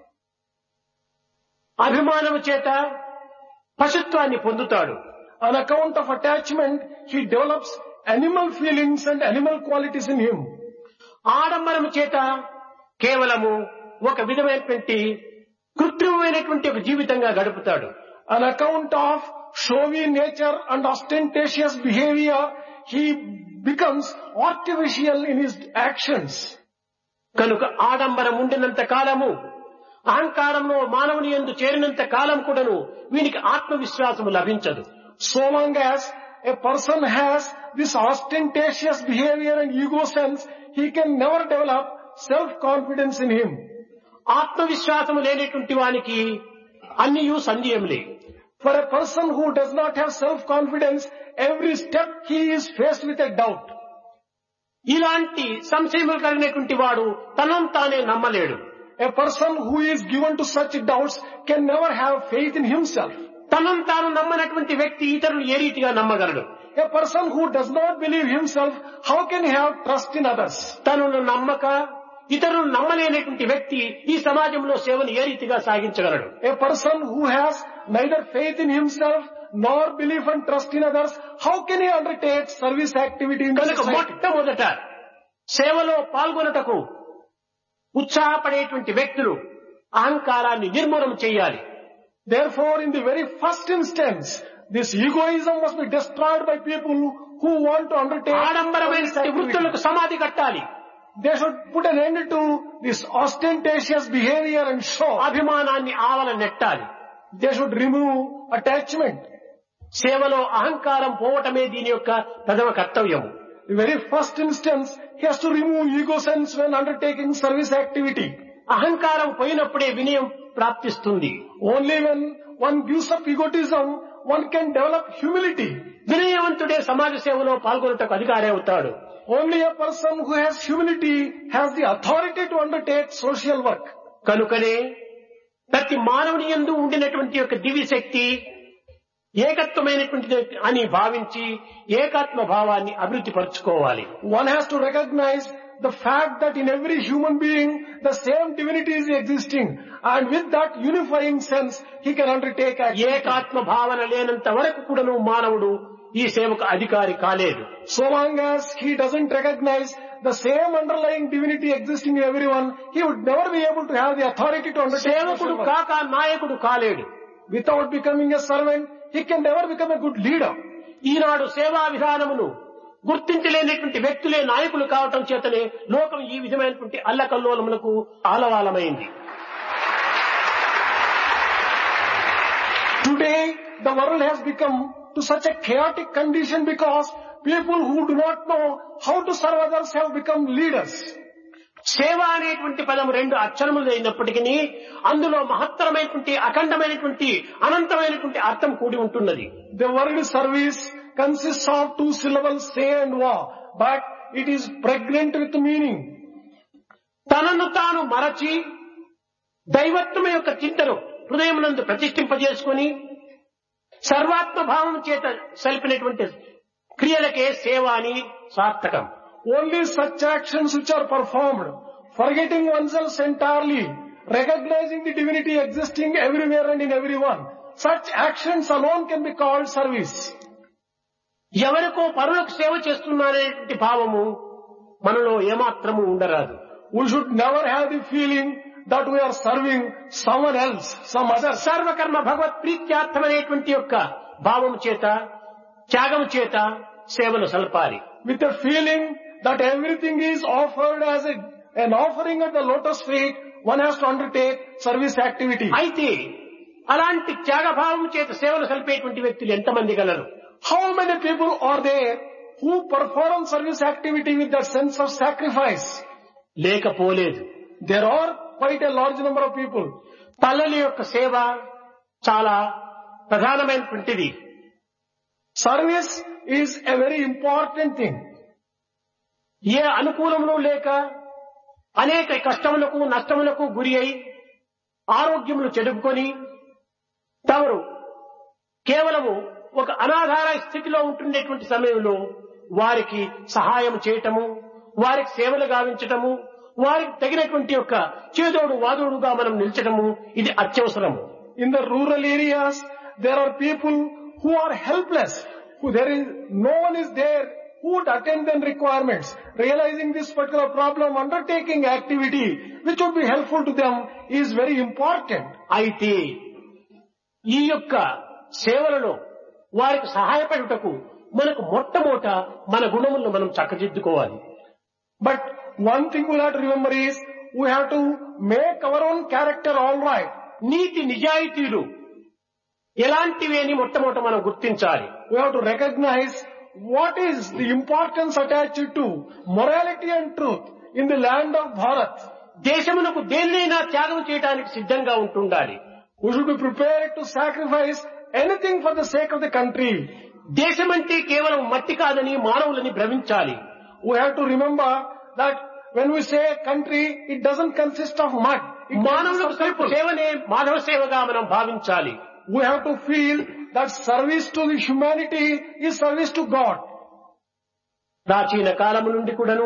అభిమానము చేత పశుత్వాన్ని పొందుతాడు. On account of attachment, he develops animal feelings and animal qualities in him. ఆడంబరము చేత కేవలము ఒక విధమైనటువంటి కృత్రిమమైనటువంటి ఒక జీవితంగా గడుపుతాడు. On account of showy nature and ostentatious behavior, he becomes artificial in his actions. కనుక ఆడంబరం ఉండినంత కాలము, అహంకారంలో మానవుని యందు చేరినంత కాలం కూడాను వీనికి ఆత్మవిశ్వాసము లభించదు. So long as a person has this ostentatious behavior and ego sense, he can never develop self-confidence in him. ఆత్మవిశ్వాసము లేనటువంటి వానికి అన్నియు సందేహములే. For a person who does not have self-confidence, every step he is faced with a doubt. ఇలాంటి సంశయములు కలిగినటువంటి వాడు తనను తానే నమ్మలేడు. A person who is given to such doubts can never have faith in himself. తనను తాను నమ్మనటువంటి వ్యక్తి ఇతరులు ఏ రీతిగా నమ్మగలడు? A person who does not believe himself, how can he have trust in others? తనను నమ్మక ఇతరులు నమ్మలేనటువంటి వ్యక్తి ఈ సమాజంలో సేవను ఏ రీతిగా సాగించగలడు? A person who has neither faith in himself nor belief and trust in others, how can he undertake service activity in కనుక society? మొట్టమొదట సేవలో పాల్గొనుటకు ఉత్సాహపడేటువంటి వ్యక్తులు అహంకారాన్ని నిర్మూలన చేయాలి. Therefore, in the very first instance, this egoism must be destroyed by people who want to undertake ఆడంబరమైన service activity. వృత్తులకు సమాధి కట్టాలి. They should put an end to this ostentatious behavior and show. అభిమానాన్ని ఆవల నెట్టాలి. They should remove attachment. సేవలో అహంకారం పోవటమే దీని యొక్క ప్రథమ కర్తవ్యం. The very first instance, he has to remove ego sense when undertaking service activity. అహంకారం పోయినప్పుడే వినయం ప్రాప్తిస్తుంది. Only when one gives up egotism, one can develop humility. వినయవంతుడే సమాజ సేవలో పాల్గొనుటకు అధికారి అవుతాడు. Only a person who has humility has the authority to undertake social work. కనుకనే ప్రతి మానవుని యందు ఉండినటువంటి యొక్క దివ్య శక్తి ఏకత్వమైనటువంటిది అని భావించి ఏకాత్మ భావాన్ని అభివృద్ధి పరచుకోవాలి. One has to recognize the fact that in every human being the same divinity is existing, and with that unifying sense he can undertake activity. ఏకాత్మ భావన లేనంత వరకు కూడాను మానవుడు ఈ సేవకు అధికారి కాలేడు. So long as he doesn't recognize the same underlying divinity existing in everyone, he would never be able to have the authority to undertake సేవకుడు social work. కాక నాయకుడు కాలేడు. Without becoming a servant, he can never become a good leader. ఈనాడు సేవా విధానమును గుర్తించలేనటువంటి వ్యక్తులే నాయకులు కావటం చేతనే లోకం ఈ విధమైనటువంటి అల్లకల్లోలములకు ఆలవాలమైంది. Today, the world has become to such a chaotic condition because people who do not know how to serve others have become leaders. సేవ అనేటువంటి పదం రెండు అక్షరములు అయినప్పటికీ అందులో మహత్తరమైనటువంటి అఖండమైనటువంటి అనంతమైనటువంటి అర్థం కూడి ఉంటున్నది. The word service consists of two syllables, say and wa, but it is pregnant with meaning. తనను తాను మరచి దైవత్వం యొక్క చింతను హృదయమునందు ప్రతిష్ఠింపజేసుకుని సర్వాత్మ భావం చేత సల్పినటువంటి క్రియలకే సేవ అని సార్థకం. Only such actions which are performed, forgetting oneself entirely, recognizing the divinity existing everywhere and in everyone, such actions alone can be called service. ఎవరికో పరులకు సేవ చేస్తున్నారనేటువంటి భావము మనలో ఏమాత్రము ఉండరాదు. We should never have the feeling that we are serving someone else, some other. సర్వకర్మ భగవత్ ప్రీత్యార్థమనేటువంటి యొక్క భావము చేత త్యాగము చేత సేవను సల్పాలి. With the feeling that everything is offered as a, an offering at the lotus feet, one has to undertake service activity. అయితే అలాంటి త్యాగభావము చేత సేవను సల్పేటువంటి వ్యక్తులు ఎంతమంది గలరు? How many people are there who perform service activity with that sense of sacrifice? లేకపోలేదు. There are quite a large number of people. తల్లి యొక్క సేవ చాలా ప్రధానమైనటువంటిది. Service is a very important thing. ఏ అనుకూలములు లేక అనేక కష్టములకు నష్టములకు గురి అయి ఆరోగ్యములు చెడుపుకొని తమరు కేవలము ఒక అనాధార స్థితిలో ఉంటున్నటువంటి సమయంలో వారికి సహాయం చేయటము, వారికి సేవలు గావించటము, వారికి తగినటువంటి యొక్క చేదోడు వాదోడుగా మనం నిల్చడము ఇది అత్యవసరము. In the rural areas, there are people who are helpless, who there is no one is there who would attend their requirements. Realizing this particular problem, undertaking activity which would be helpful to them is very important. అయితే ఈ యొక్క సేవలలో వారికి సహాయపడుటకు మనకు మొట్టమొదట మన గుణములను మనం చక్కదిద్దుకోవాలి. But one thing we have to remember is we have to make our own character all right. నీతి నిజాయితీలు ఎలాంటివి అని మొట్టమొదట మనం గుర్తించాలి. We have to recognize what is the importance attached to morality and truth in the land of Bharat. దేశమునకు దేన్నైనా త్యాగం చేయడానికి సిద్ధంగా ఉంటుండాలి. We should be prepared to sacrifice anything for the sake of the country. దేశమంటే కేవలం మట్టి కాదని మానవులని భ్రమించాలి. We have to remember that when we say country, it doesn't consist of mud. It మానవులకు consists of people. సేవనే మానవ సేవగా మనం భావించాలి. We have to feel that service to the humanity is service to God. ప్రాచీన కాలము నుండి కూడాను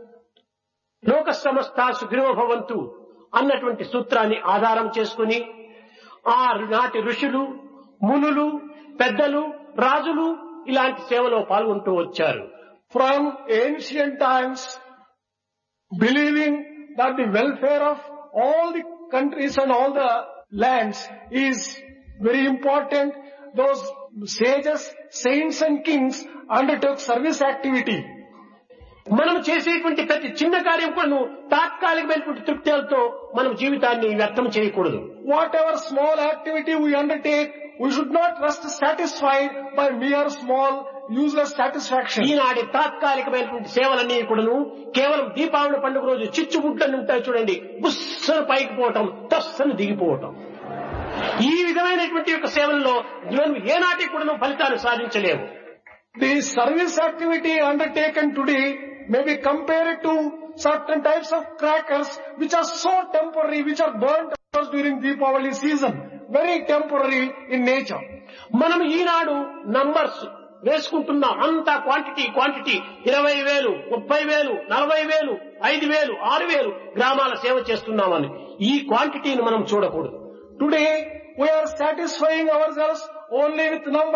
లోక సమస్త సుఖినో భవంతు అన్నటువంటి సూత్రాన్ని ఆధారం చేసుకుని ఆ నాటి ఋషులు, మునులు, పెద్దలు, రాజులు ఇలాంటి సేవలో పాల్గొంటూ వచ్చారు. From ancient times, believing that the welfare of all the countries and all the lands is very important, those sages, saints and kings undertook service activity. మనం చేసేటువంటి ప్రతి చిన్న కార్యం కూడా తాత్కాలికమైనటువంటి తృప్తులతో మనం జీవితాన్ని వ్యర్థం చేయకూడదు. Whatever small activity we undertake, we should not rest satisfied by mere small useless satisfaction. ఈనాటి తాత్కాలికమైనటువంటి సేవలన్నీ కూడాను కేవలం దీపావళి పండుగ రోజు చిచ్చుబుడ్డలు ఉంటాయి చూడండి, బుస్సను పైకి పోవటం, తస్సను దిగిపోవటం. ఈ విధమైనటువంటి యొక్క సేవల్లో మనం ఏనాటికి కూడాను ఫలితాలు సాధించలేము. The service activity undertaken today may be compared to certain types of crackers which are so temporary, which are burnt during Deepavali season, very temporary in nature. మనం ఈనాడు నంబర్స్ వేసుకుంటున్నాం, అంతా క్వాంటిటీ క్వాంటిటీ ఇరవై వేలు, ముప్పై వేలు, నలభై వేలు, ఐదు వేలు, ఆరు వేలు గ్రామాల సేవ చేస్తున్నామని ఈ క్వాంటిటీని మనం చూడకూడదు. Today we are satisfying ourselves only with numbers,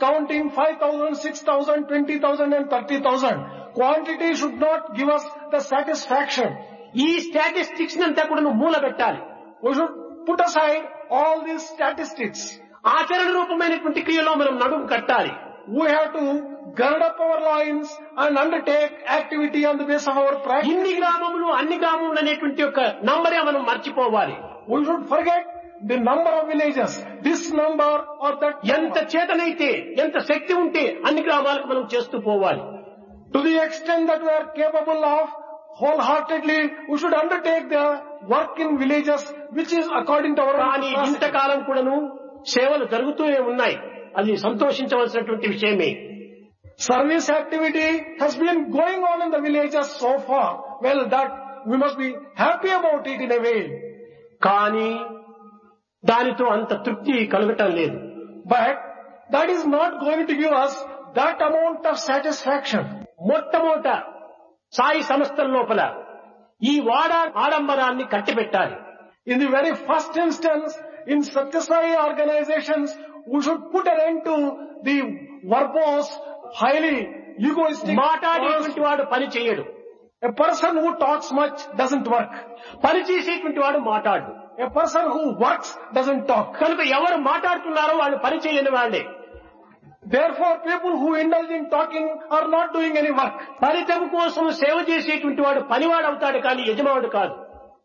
counting five thousand, six thousand, twenty thousand and thirty thousand. Quantity should not give us the satisfaction. ఈ స్టాటిస్టిక్స్ అంతా కూడా నువ్వు మూల పెట్టాలి. We should put aside all these statistics. ఆచరణ రూపమైనటువంటి క్రియలో మనం నడుము కట్టాలి. We have to gird up our loins and undertake activity on the basis of our practice. ఇన్ని గ్రామములు అన్ని గ్రామములు అనేటువంటి ఒక నంబరే మనం మర్చిపోవాలి. We should forget the number of villages, this number or that. ఎంత చేతనైతే ఎంత శక్తి ఉంటే అన్ని గ్రామాలకు మనం చేస్తూ పోవాలి. To the extent that we are capable of, wholeheartedly, we should undertake the work in villages which is according to our కానీ ఇంతకాలం కూడాను సేవలు జరుగుతూనే ఉన్నాయి. అది సంతోషించవలసినటువంటి విషయమే. Service activity has been going on in the villages so far. Well, that we must be happy about it in a way. కానీ దానితో అంత తృప్తి కలగటం లేదు. But that is not going to give us that amount of satisfaction. మొట్టమొదట సాయి సంస్థల లోపల ఈ వాడ ఆడంబరాన్ని కట్టిపెట్టాలి. In the very first instance, in Satya Sai organizations, we should put an end to the verbose, highly egoistic. మాట్లాడేటువంటి వాడు పని చేయడు. A person who talks much doesn't work. పని చేసేటువంటి వాడు మాట్లాడు. A person who works doesn't talk. కనుక ఎవరు మాట్లాడుతున్నారో వాళ్ళు పని చేయని వాళ్ళే. Therefore, people who indulge in talking are not doing any work. ఫలితం కోసం సేవ చేసేటువంటి వాడు పనివాడు అవుతాడు కానీ యజమానుడు కాదు.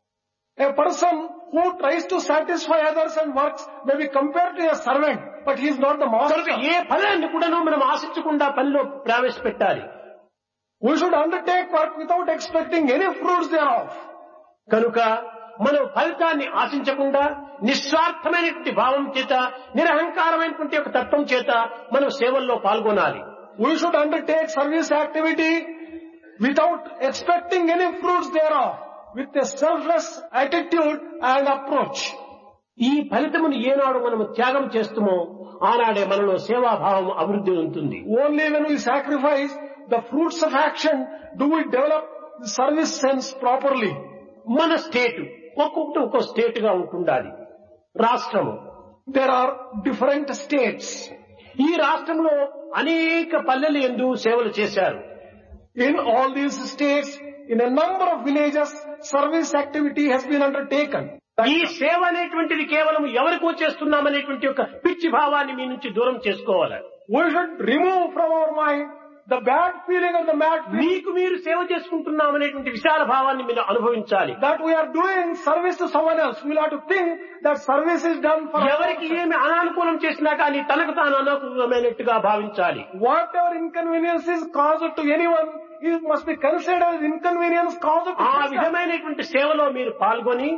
A person who tries to satisfy others and works may be compared to a servant, but he is not the master. కనుక ఏ ఫలాన్ని కూడాను మనం ఆశించకుండా పనిలో ప్రవేశపెట్టాలి. We should undertake work without expecting any fruits thereof. కనుక మనం ఫలితాన్ని ఆశించకుండా నిస్వార్థమైనటువంటి భావం చేత నిరహంకారమైనటువంటి ఒక తత్వం చేత మనం సేవల్లో పాల్గొనాలి. We should undertake service activity without expecting any fruits thereof, with a selfless attitude and approach. ఈ ఫలితమును ఏనాడు మనం త్యాగం చేస్తామో ఆనాడే మనలో సేవాభావం అభివృద్ధి ఉంటుంది. Only when we sacrifice the fruits of action do we develop the service sense properly. మన స్టేట్ ఒక్కొక్కటి ఒక్కో స్టేట్ గా ఉంటుండాలి. రాష్ట్రము, there are different states. ఈ రాష్ట్రంలో అనేక పల్లెలు యందు సేవలు చేశారు. In all these states, in a number of villages, service activity has been undertaken. ఈ సేవ అనేటువంటిది కేవలం ఎవరికో చేస్తున్నామనేటువంటి ఒక పిచ్చి భావాన్ని మీ నుంచి దూరం చేసుకోవాలి. We should remove from our mind the bad feeling of the mad మీకు మీరు సేవ చేసుకుంటున్నామనేటువంటి విశాల భావాన్ని మీరు అనుభవించాలి. that we are doing service to someone else. We will have to think that service is done for ఎవరికి ఏమి అనానుకూలం చేసినా కానీ తనకు తాను అనుకూలమైనట్టుగా భావించాలి. whatever inconvenience is caused to anyone, it must be considered as inconvenience caused to ఆ విధమైనటువంటి సేవలో మీరు పాల్గొని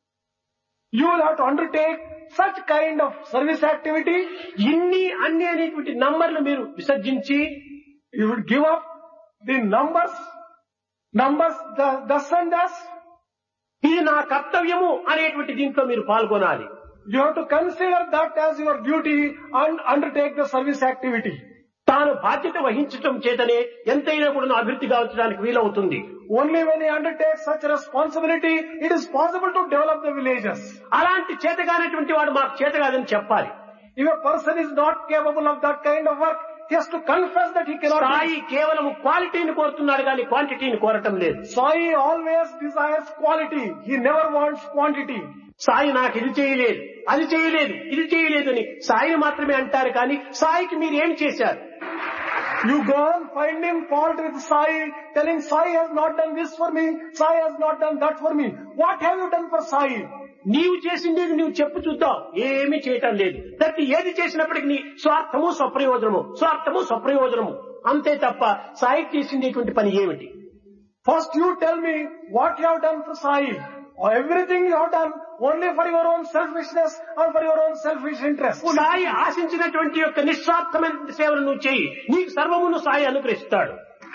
you will have to undertake such kind of service activity. ఇన్ని అన్ని అనేటువంటి నంబర్లు మీరు విసర్జించి you would give up the numbers, numbers, the, thus and thus. ఇది నా కర్తవ్యము అనేటువంటి దీంట్లో మీరు పాల్గొనాలి. You have to consider that as your duty and undertake the service activity. తాను బాధ్యత వహించటం చేతనే ఎంతైనా కూడా అభివృద్ధి కావడానికి వీలవుతుంది. Only when he undertakes such responsibility, it is possible to develop the villages. అలాంటి చేతగానటువంటి వాడు మాకు చేత కాదని చెప్పాలి. If a person is not capable of that kind of work, he has to confess that he cannot. Sai కేవలం క్వాలిటీని కోరుతున్నాడు కానీ క్వాంటిటీని కోరటం లేదు. Sai always desires quality. He never wants quantity. Sai నాకు ఇది చేయలేదు, అది చేయలేదు, ఇది చేయలేదు అని సాయిని మాత్రమే అంటారు కానీ సాయికి మీరు ఏం చేశారు? You go on finding fault with Sai, telling Sai has not done this for me, Sai has not done that for me. What have you done for Sai? నీవు చేసిండేది నువ్వు చెప్పు చూద్దాం. ఏమీ చేయటం లేదు. ప్రతి ఏది చేసినప్పటికీ నీ స్వార్థము స్వప్రయోజనము, స్వార్థము స్వప్రయోజనము అంతే తప్ప సాయికి చేసిండేటువంటి పని ఏమిటి? First you tell me what you have done for Sai. Or everything you have done only for your own selfishness or for your own selfish interest. Sai ఆశించినటువంటి యొక్క నిస్వార్థమైన సేవను నువ్వు చేయి, నీకు సర్వమును సాయి అనుగ్రహిస్తాడు.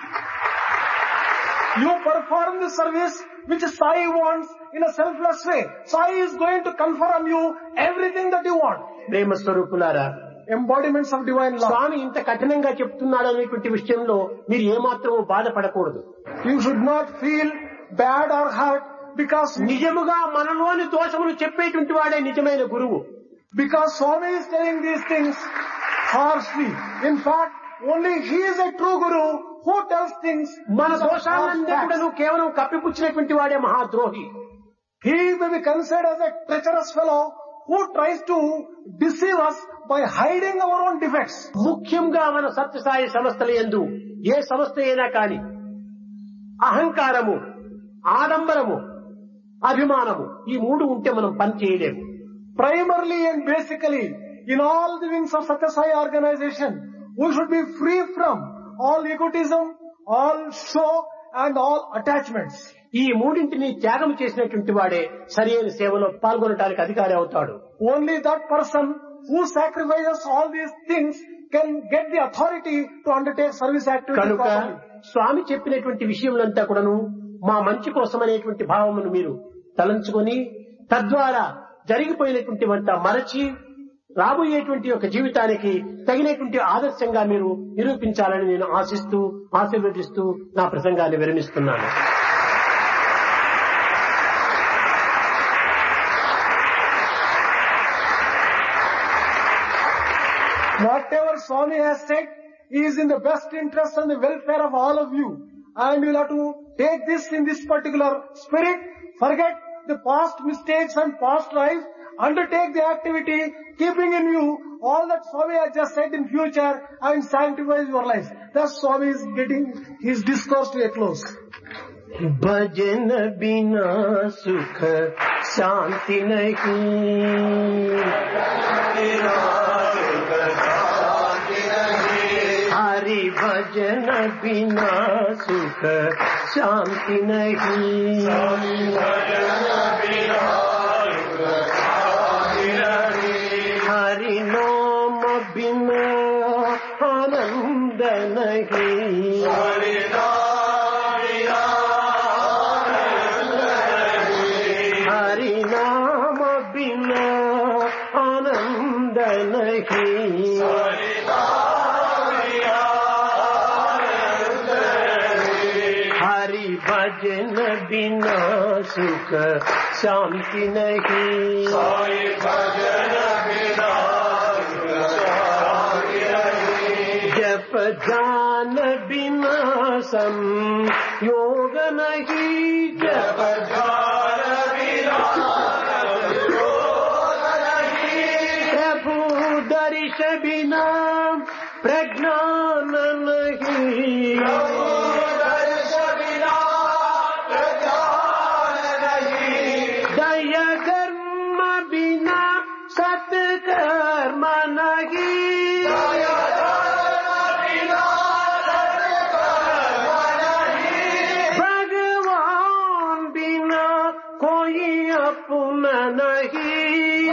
You perform the service which Sai wants in a selfless way. Sai is going to confer on you everything that you want. ప్రేమ స్వరూపులారా, embodiments of divine love. స్వామి ఇంత కఠినంగా చెప్తున్నాడు అనేటువంటి విషయంలో మీరు ఏమాత్రమూ బాధపడకూడదు. You should not feel bad or hurt because నిజముగా మనలోని దోషములు చెప్పేటువంటి వాడే నిజమైన గురువు. Because Swami is telling these things, harshly. In fact, only he is a true guru who tells things. మన దోషాలన్నీ కూడా కేవలం కప్పిపుచ్చినటువంటి వాడే మహాద్రోహి. He may be considered as a treacherous fellow who tries to deceive us by hiding our own defects. ముఖ్యంగా మన సత్యసాయి సంస్థల యందు ఏ సంస్థ అయినా కానీ అహంకారము, ఆడంబరము, అభిమానము ఈ మూడు ఉంటే మనం పని చేయలేము. Primarily and basically, in all the wings of Satya Sai organization, we should be free from all egotism, all show and all attachments. ఈ మూడింటిని త్యాగం చేసినటువంటి వాడే సరి అయిన సేవలో పాల్గొనడానికి అధికారి అవుతాడు. Only that person who sacrifices all these things can get the authority to undertake service activities. కనుక స్వామి చెప్పినటువంటి విషయములంతా కూడాను మా మంచి కోసం అనేటువంటి భావమును మీరు తలంచుకొని తద్వారా జరిగిపోయినటువంటి వంట మరచి రాబోయేటువంటి యొక్క జీవితానికి తగినటువంటి ఆదర్శంగా మీరు నిరూపించాలని నేను ఆశిస్తూ ఆశీర్వదిస్తూ నా ప్రసంగాన్ని విరమిస్తున్నాను. Whatever Swami has said is in the best interest and the welfare of all of you. And you will have to take this in this particular spirit, forget the past mistakes and past lives, undertake the activity, keeping in view all that Swami has just said in future and sanctify your life. Thus Swami is getting his discourse to a close. भजन बिना सुख शांति नहीं, हरि भजन बिना सुख शांति नहीं, हरि नाम बिना आनंद नहीं, हरि नाम बिना आनंद नहीं, हरि भजन बिना सुख शांति नहीं, जप ध्यान बिना संयोग नहीं, जप प्रभु दर्श बिना प्रज्ञान नहीं, दया धर्म बिना सत्कर्म नहीं, भगवान बिना कोई अपना नहीं,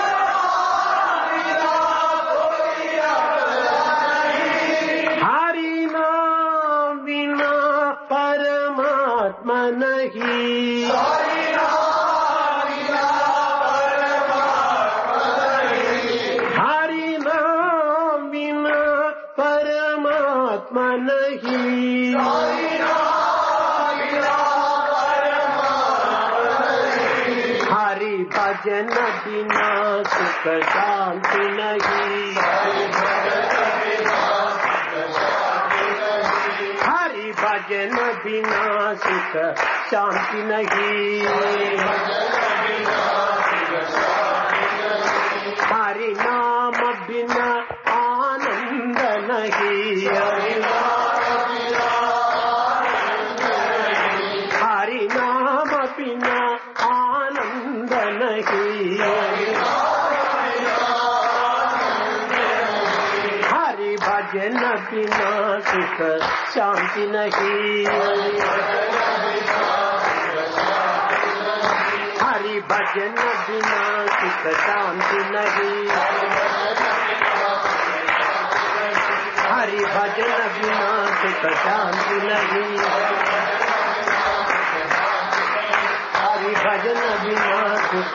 हरि नाम बिना परमात्मा नहीं, हरि नाम बिना परमात्मा नहीं, हरि भजन बिना सुख शांति नहीं, हरि भजन बिना सुख शांति नहीं, हरि नाम बिना आनंद नहीं, हरि नाम बिना आनंद नहीं, हरि भजन बिना सुख शांति नहीं, हरि भजन बिना सुख शांति नहीं, हरि भजन बिना सुख शांति नहीं, हरि भजन बिना सुख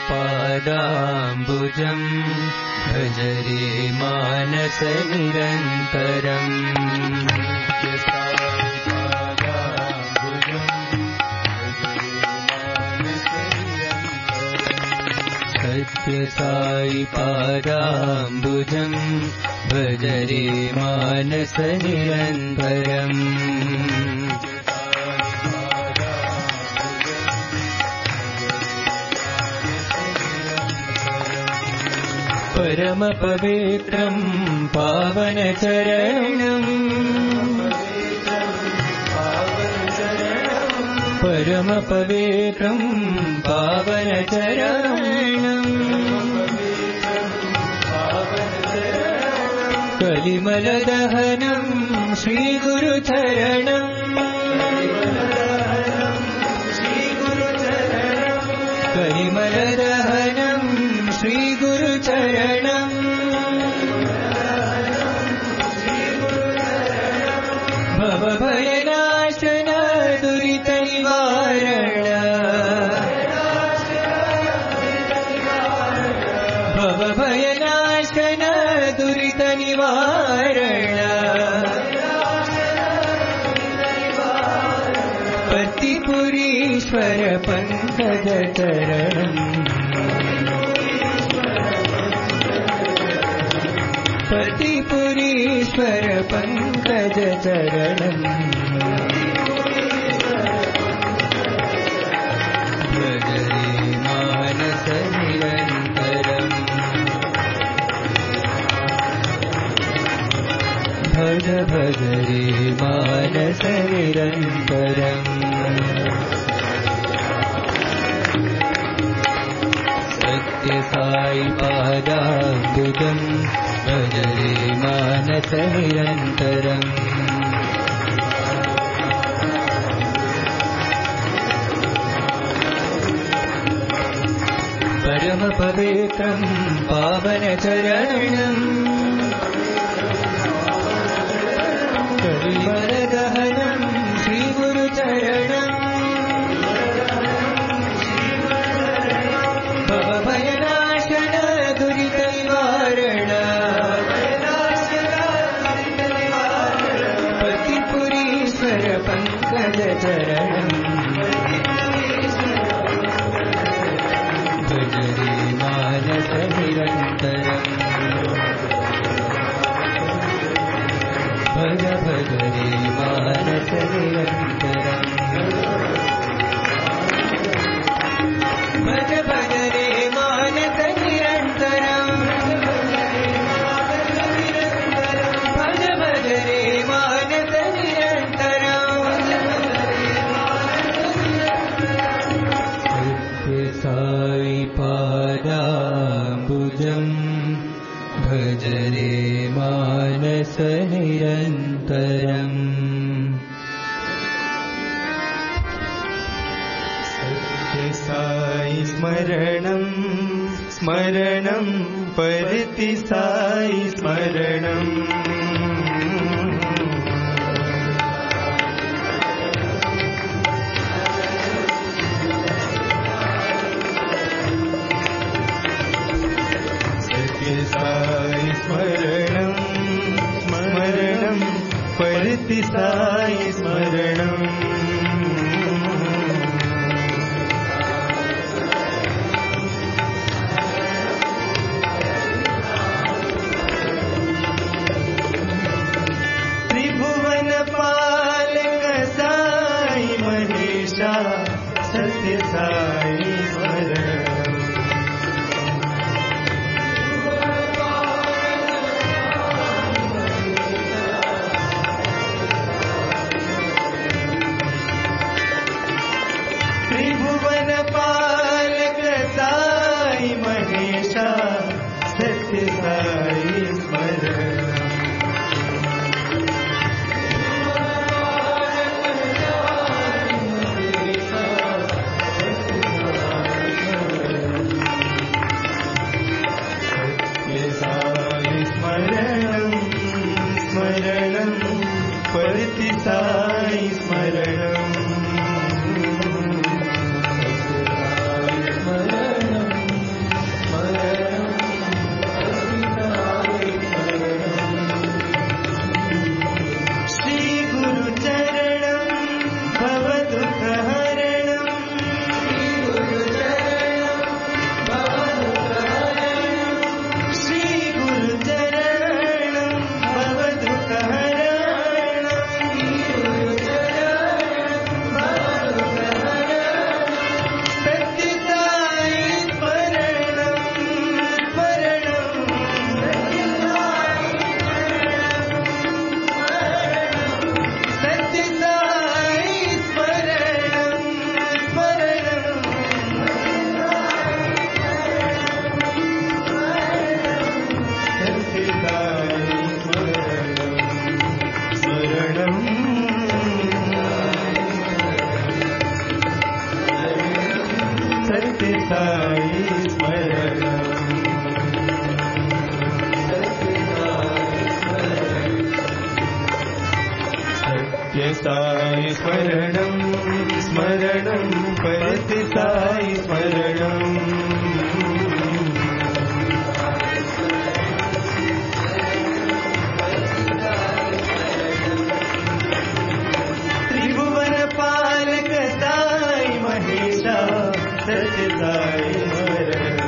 पादाम्बुजम् भज रे मानस निरन्तरम् सत्य साई पादाम्बुजम् भज रे मानस निरन्तरम् परम पवित्रम् पावन चरणम् परम पवित्रम् पावन चरणम् कलिमल दहनम् श्री गुरु चरणम् कलिमल दहनम् श्री गुरु चरणम् भव भयनाशन दुरित निवारण भव भयनाशन दुरित निवारण पतिपुरीश्वर पंकज चरणम् पतिपुरीश्वर पंकज चरणम् भज रे मानस निरन्तरम् भज भज रे मानस निरन्तरम् सत्य साई पादाम्बुजम् भज रे मानस निरन्तरम् परम पवित्रम् पावन चरणम् कलिमल दहनम् श्री गुरु चरणम् भव भयनाशन दुरित निवारण पतिपुरीश्वर पंकज चरणम् भज रे मानस निरन्तरम् भज भज रे मानस निरन्तरम् भज भज रे मानस निरन्तरम् भज भज रे मानस निरन्तरम् सत्य साई पादाम्बुजम् भज रे मानस निरन्तरम् सत्य साई स्मरणम् स्मरणम् परति साई स्मरणम् साई स्मरणम् स्मरणम् परति साई स्मरणम् त्रिभुवन पालक साई महेशा सत्य साई स्मरणम् त्रिभुवन पालक साई महेशा सत्य साई स्मरणम् परति साई स्मरणम् साई स्मरणम् सत्य साई स्मरणम् स्मरणम् परति साई स्मरणम् त्रिभुवन पालक साई महेशा सत्य साई स्मरणम्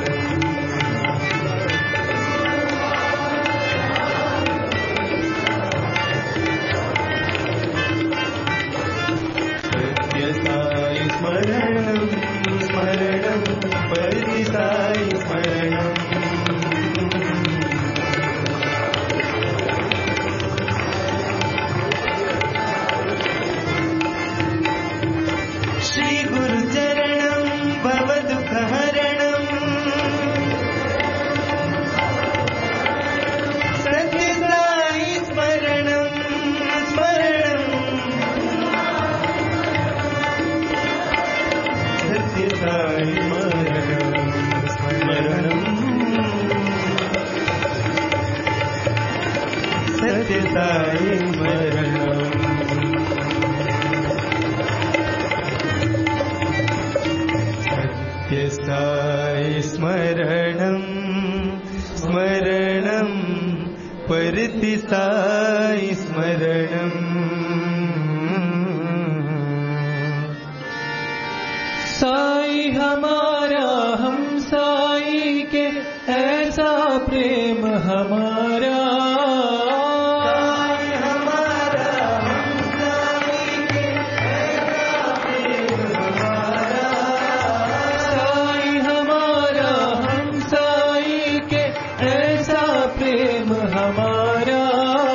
साई स्मरणं स्मरणं परति साई स्मरणम् श्री गुरु चरणं भवदुःखहरणं सत्य साई स्मरणं स्मरणं सत्य साई स्मरणं स्मरणं सत्य साई स्मरणं सत्य साई स्मरणं स्मरणं परति साई स्मरणम् साई हमारा हम साई के ऐसा प्रेम हमारा साई हमारा हम साई के ऐसा प्रेम हमारा साई हमारा हम साई के ऐसा प्रेम हमारा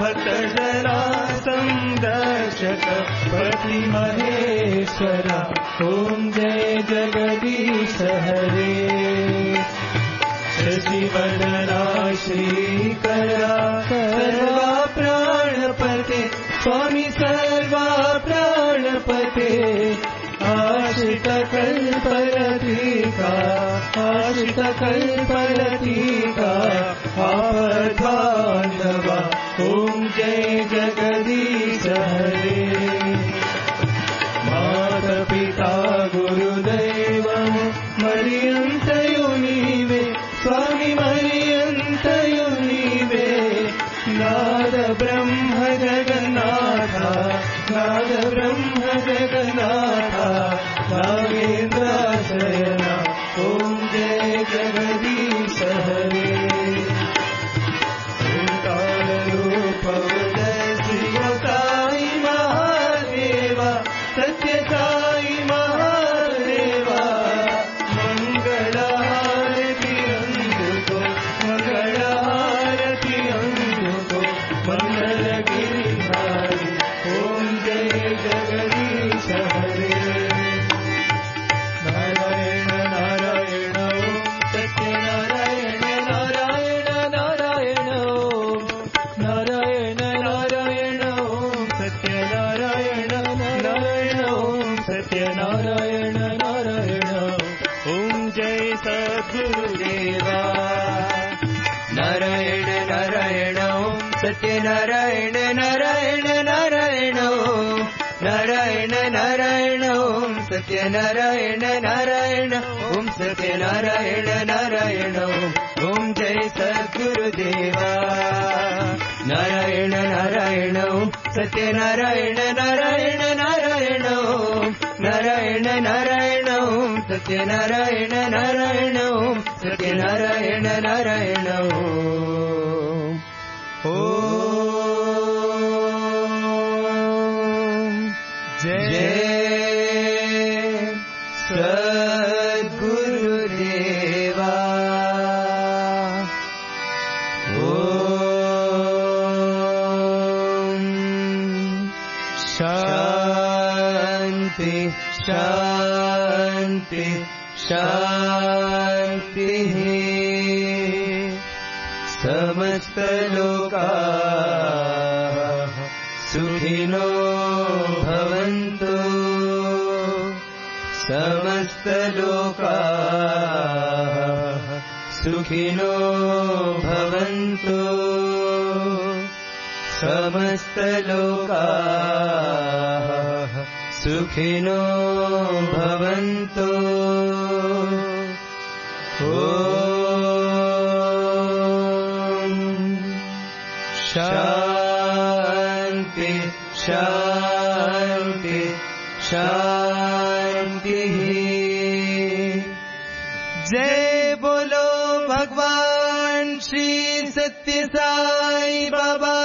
भक्तजना संरक्षक पति महेश्वर ओम जय जगदीश हरे शशिवदना श्रीकरा सर्वा प्राणपते स्वामी सर्वा प्राणपते आश्रित कल्पलतिका आश्रित कल्पलतिका आपद्बान्धवा ओम जय जगदीश हरे माता पिता गुरुदैवं मरियन्तयो नीवे स्वामी मरियन्तयो नीवे नाद ब्रह्म जगन्नाथ नाद ब्रह्म जगन्नाथ नागेन्द्र शयना ओम जय जगदीश हरे ओंकार रूप उदय श्री साई महादेवा सत्य साई महादेवा मंगल आरती अंधको मंगल आरती अंधको मंगल गिरिधारी ओम जय जगदीश हरे नारायण नारायण ओम सत्य नारायण नारायण नारायण ओम नारायण नारायण ओम सत्य नारायण नारायण ओम सत्य नारायण नारायण ओम जय सद्गुरुदेवा नारायण नारायण ओम सत्य नारायण नारायण नारायण ओम नारायण नारायण ओम सत्य नारायण नारायण ओम सत्य नारायण नारायण ओम जय सद्गुरुदेवा नारायण नारायण ओम सत्य नारायण नारायण नारायण ओम नारायण नारायण ओम सत्य नारायण नारायण ओम सत्य नारायण नारायण ओम जय सद्गुरुदेवा ओम शांति शांति शांति समस्त लोकाः सुखिनो भवन्तु समस्त लोकाः सुखिनो भवन्तु समस्त लोकाः सुखिनो भवन्तु ओम शांति शांति शांति जय बोलो भगवान श्री सत्य साई बाबा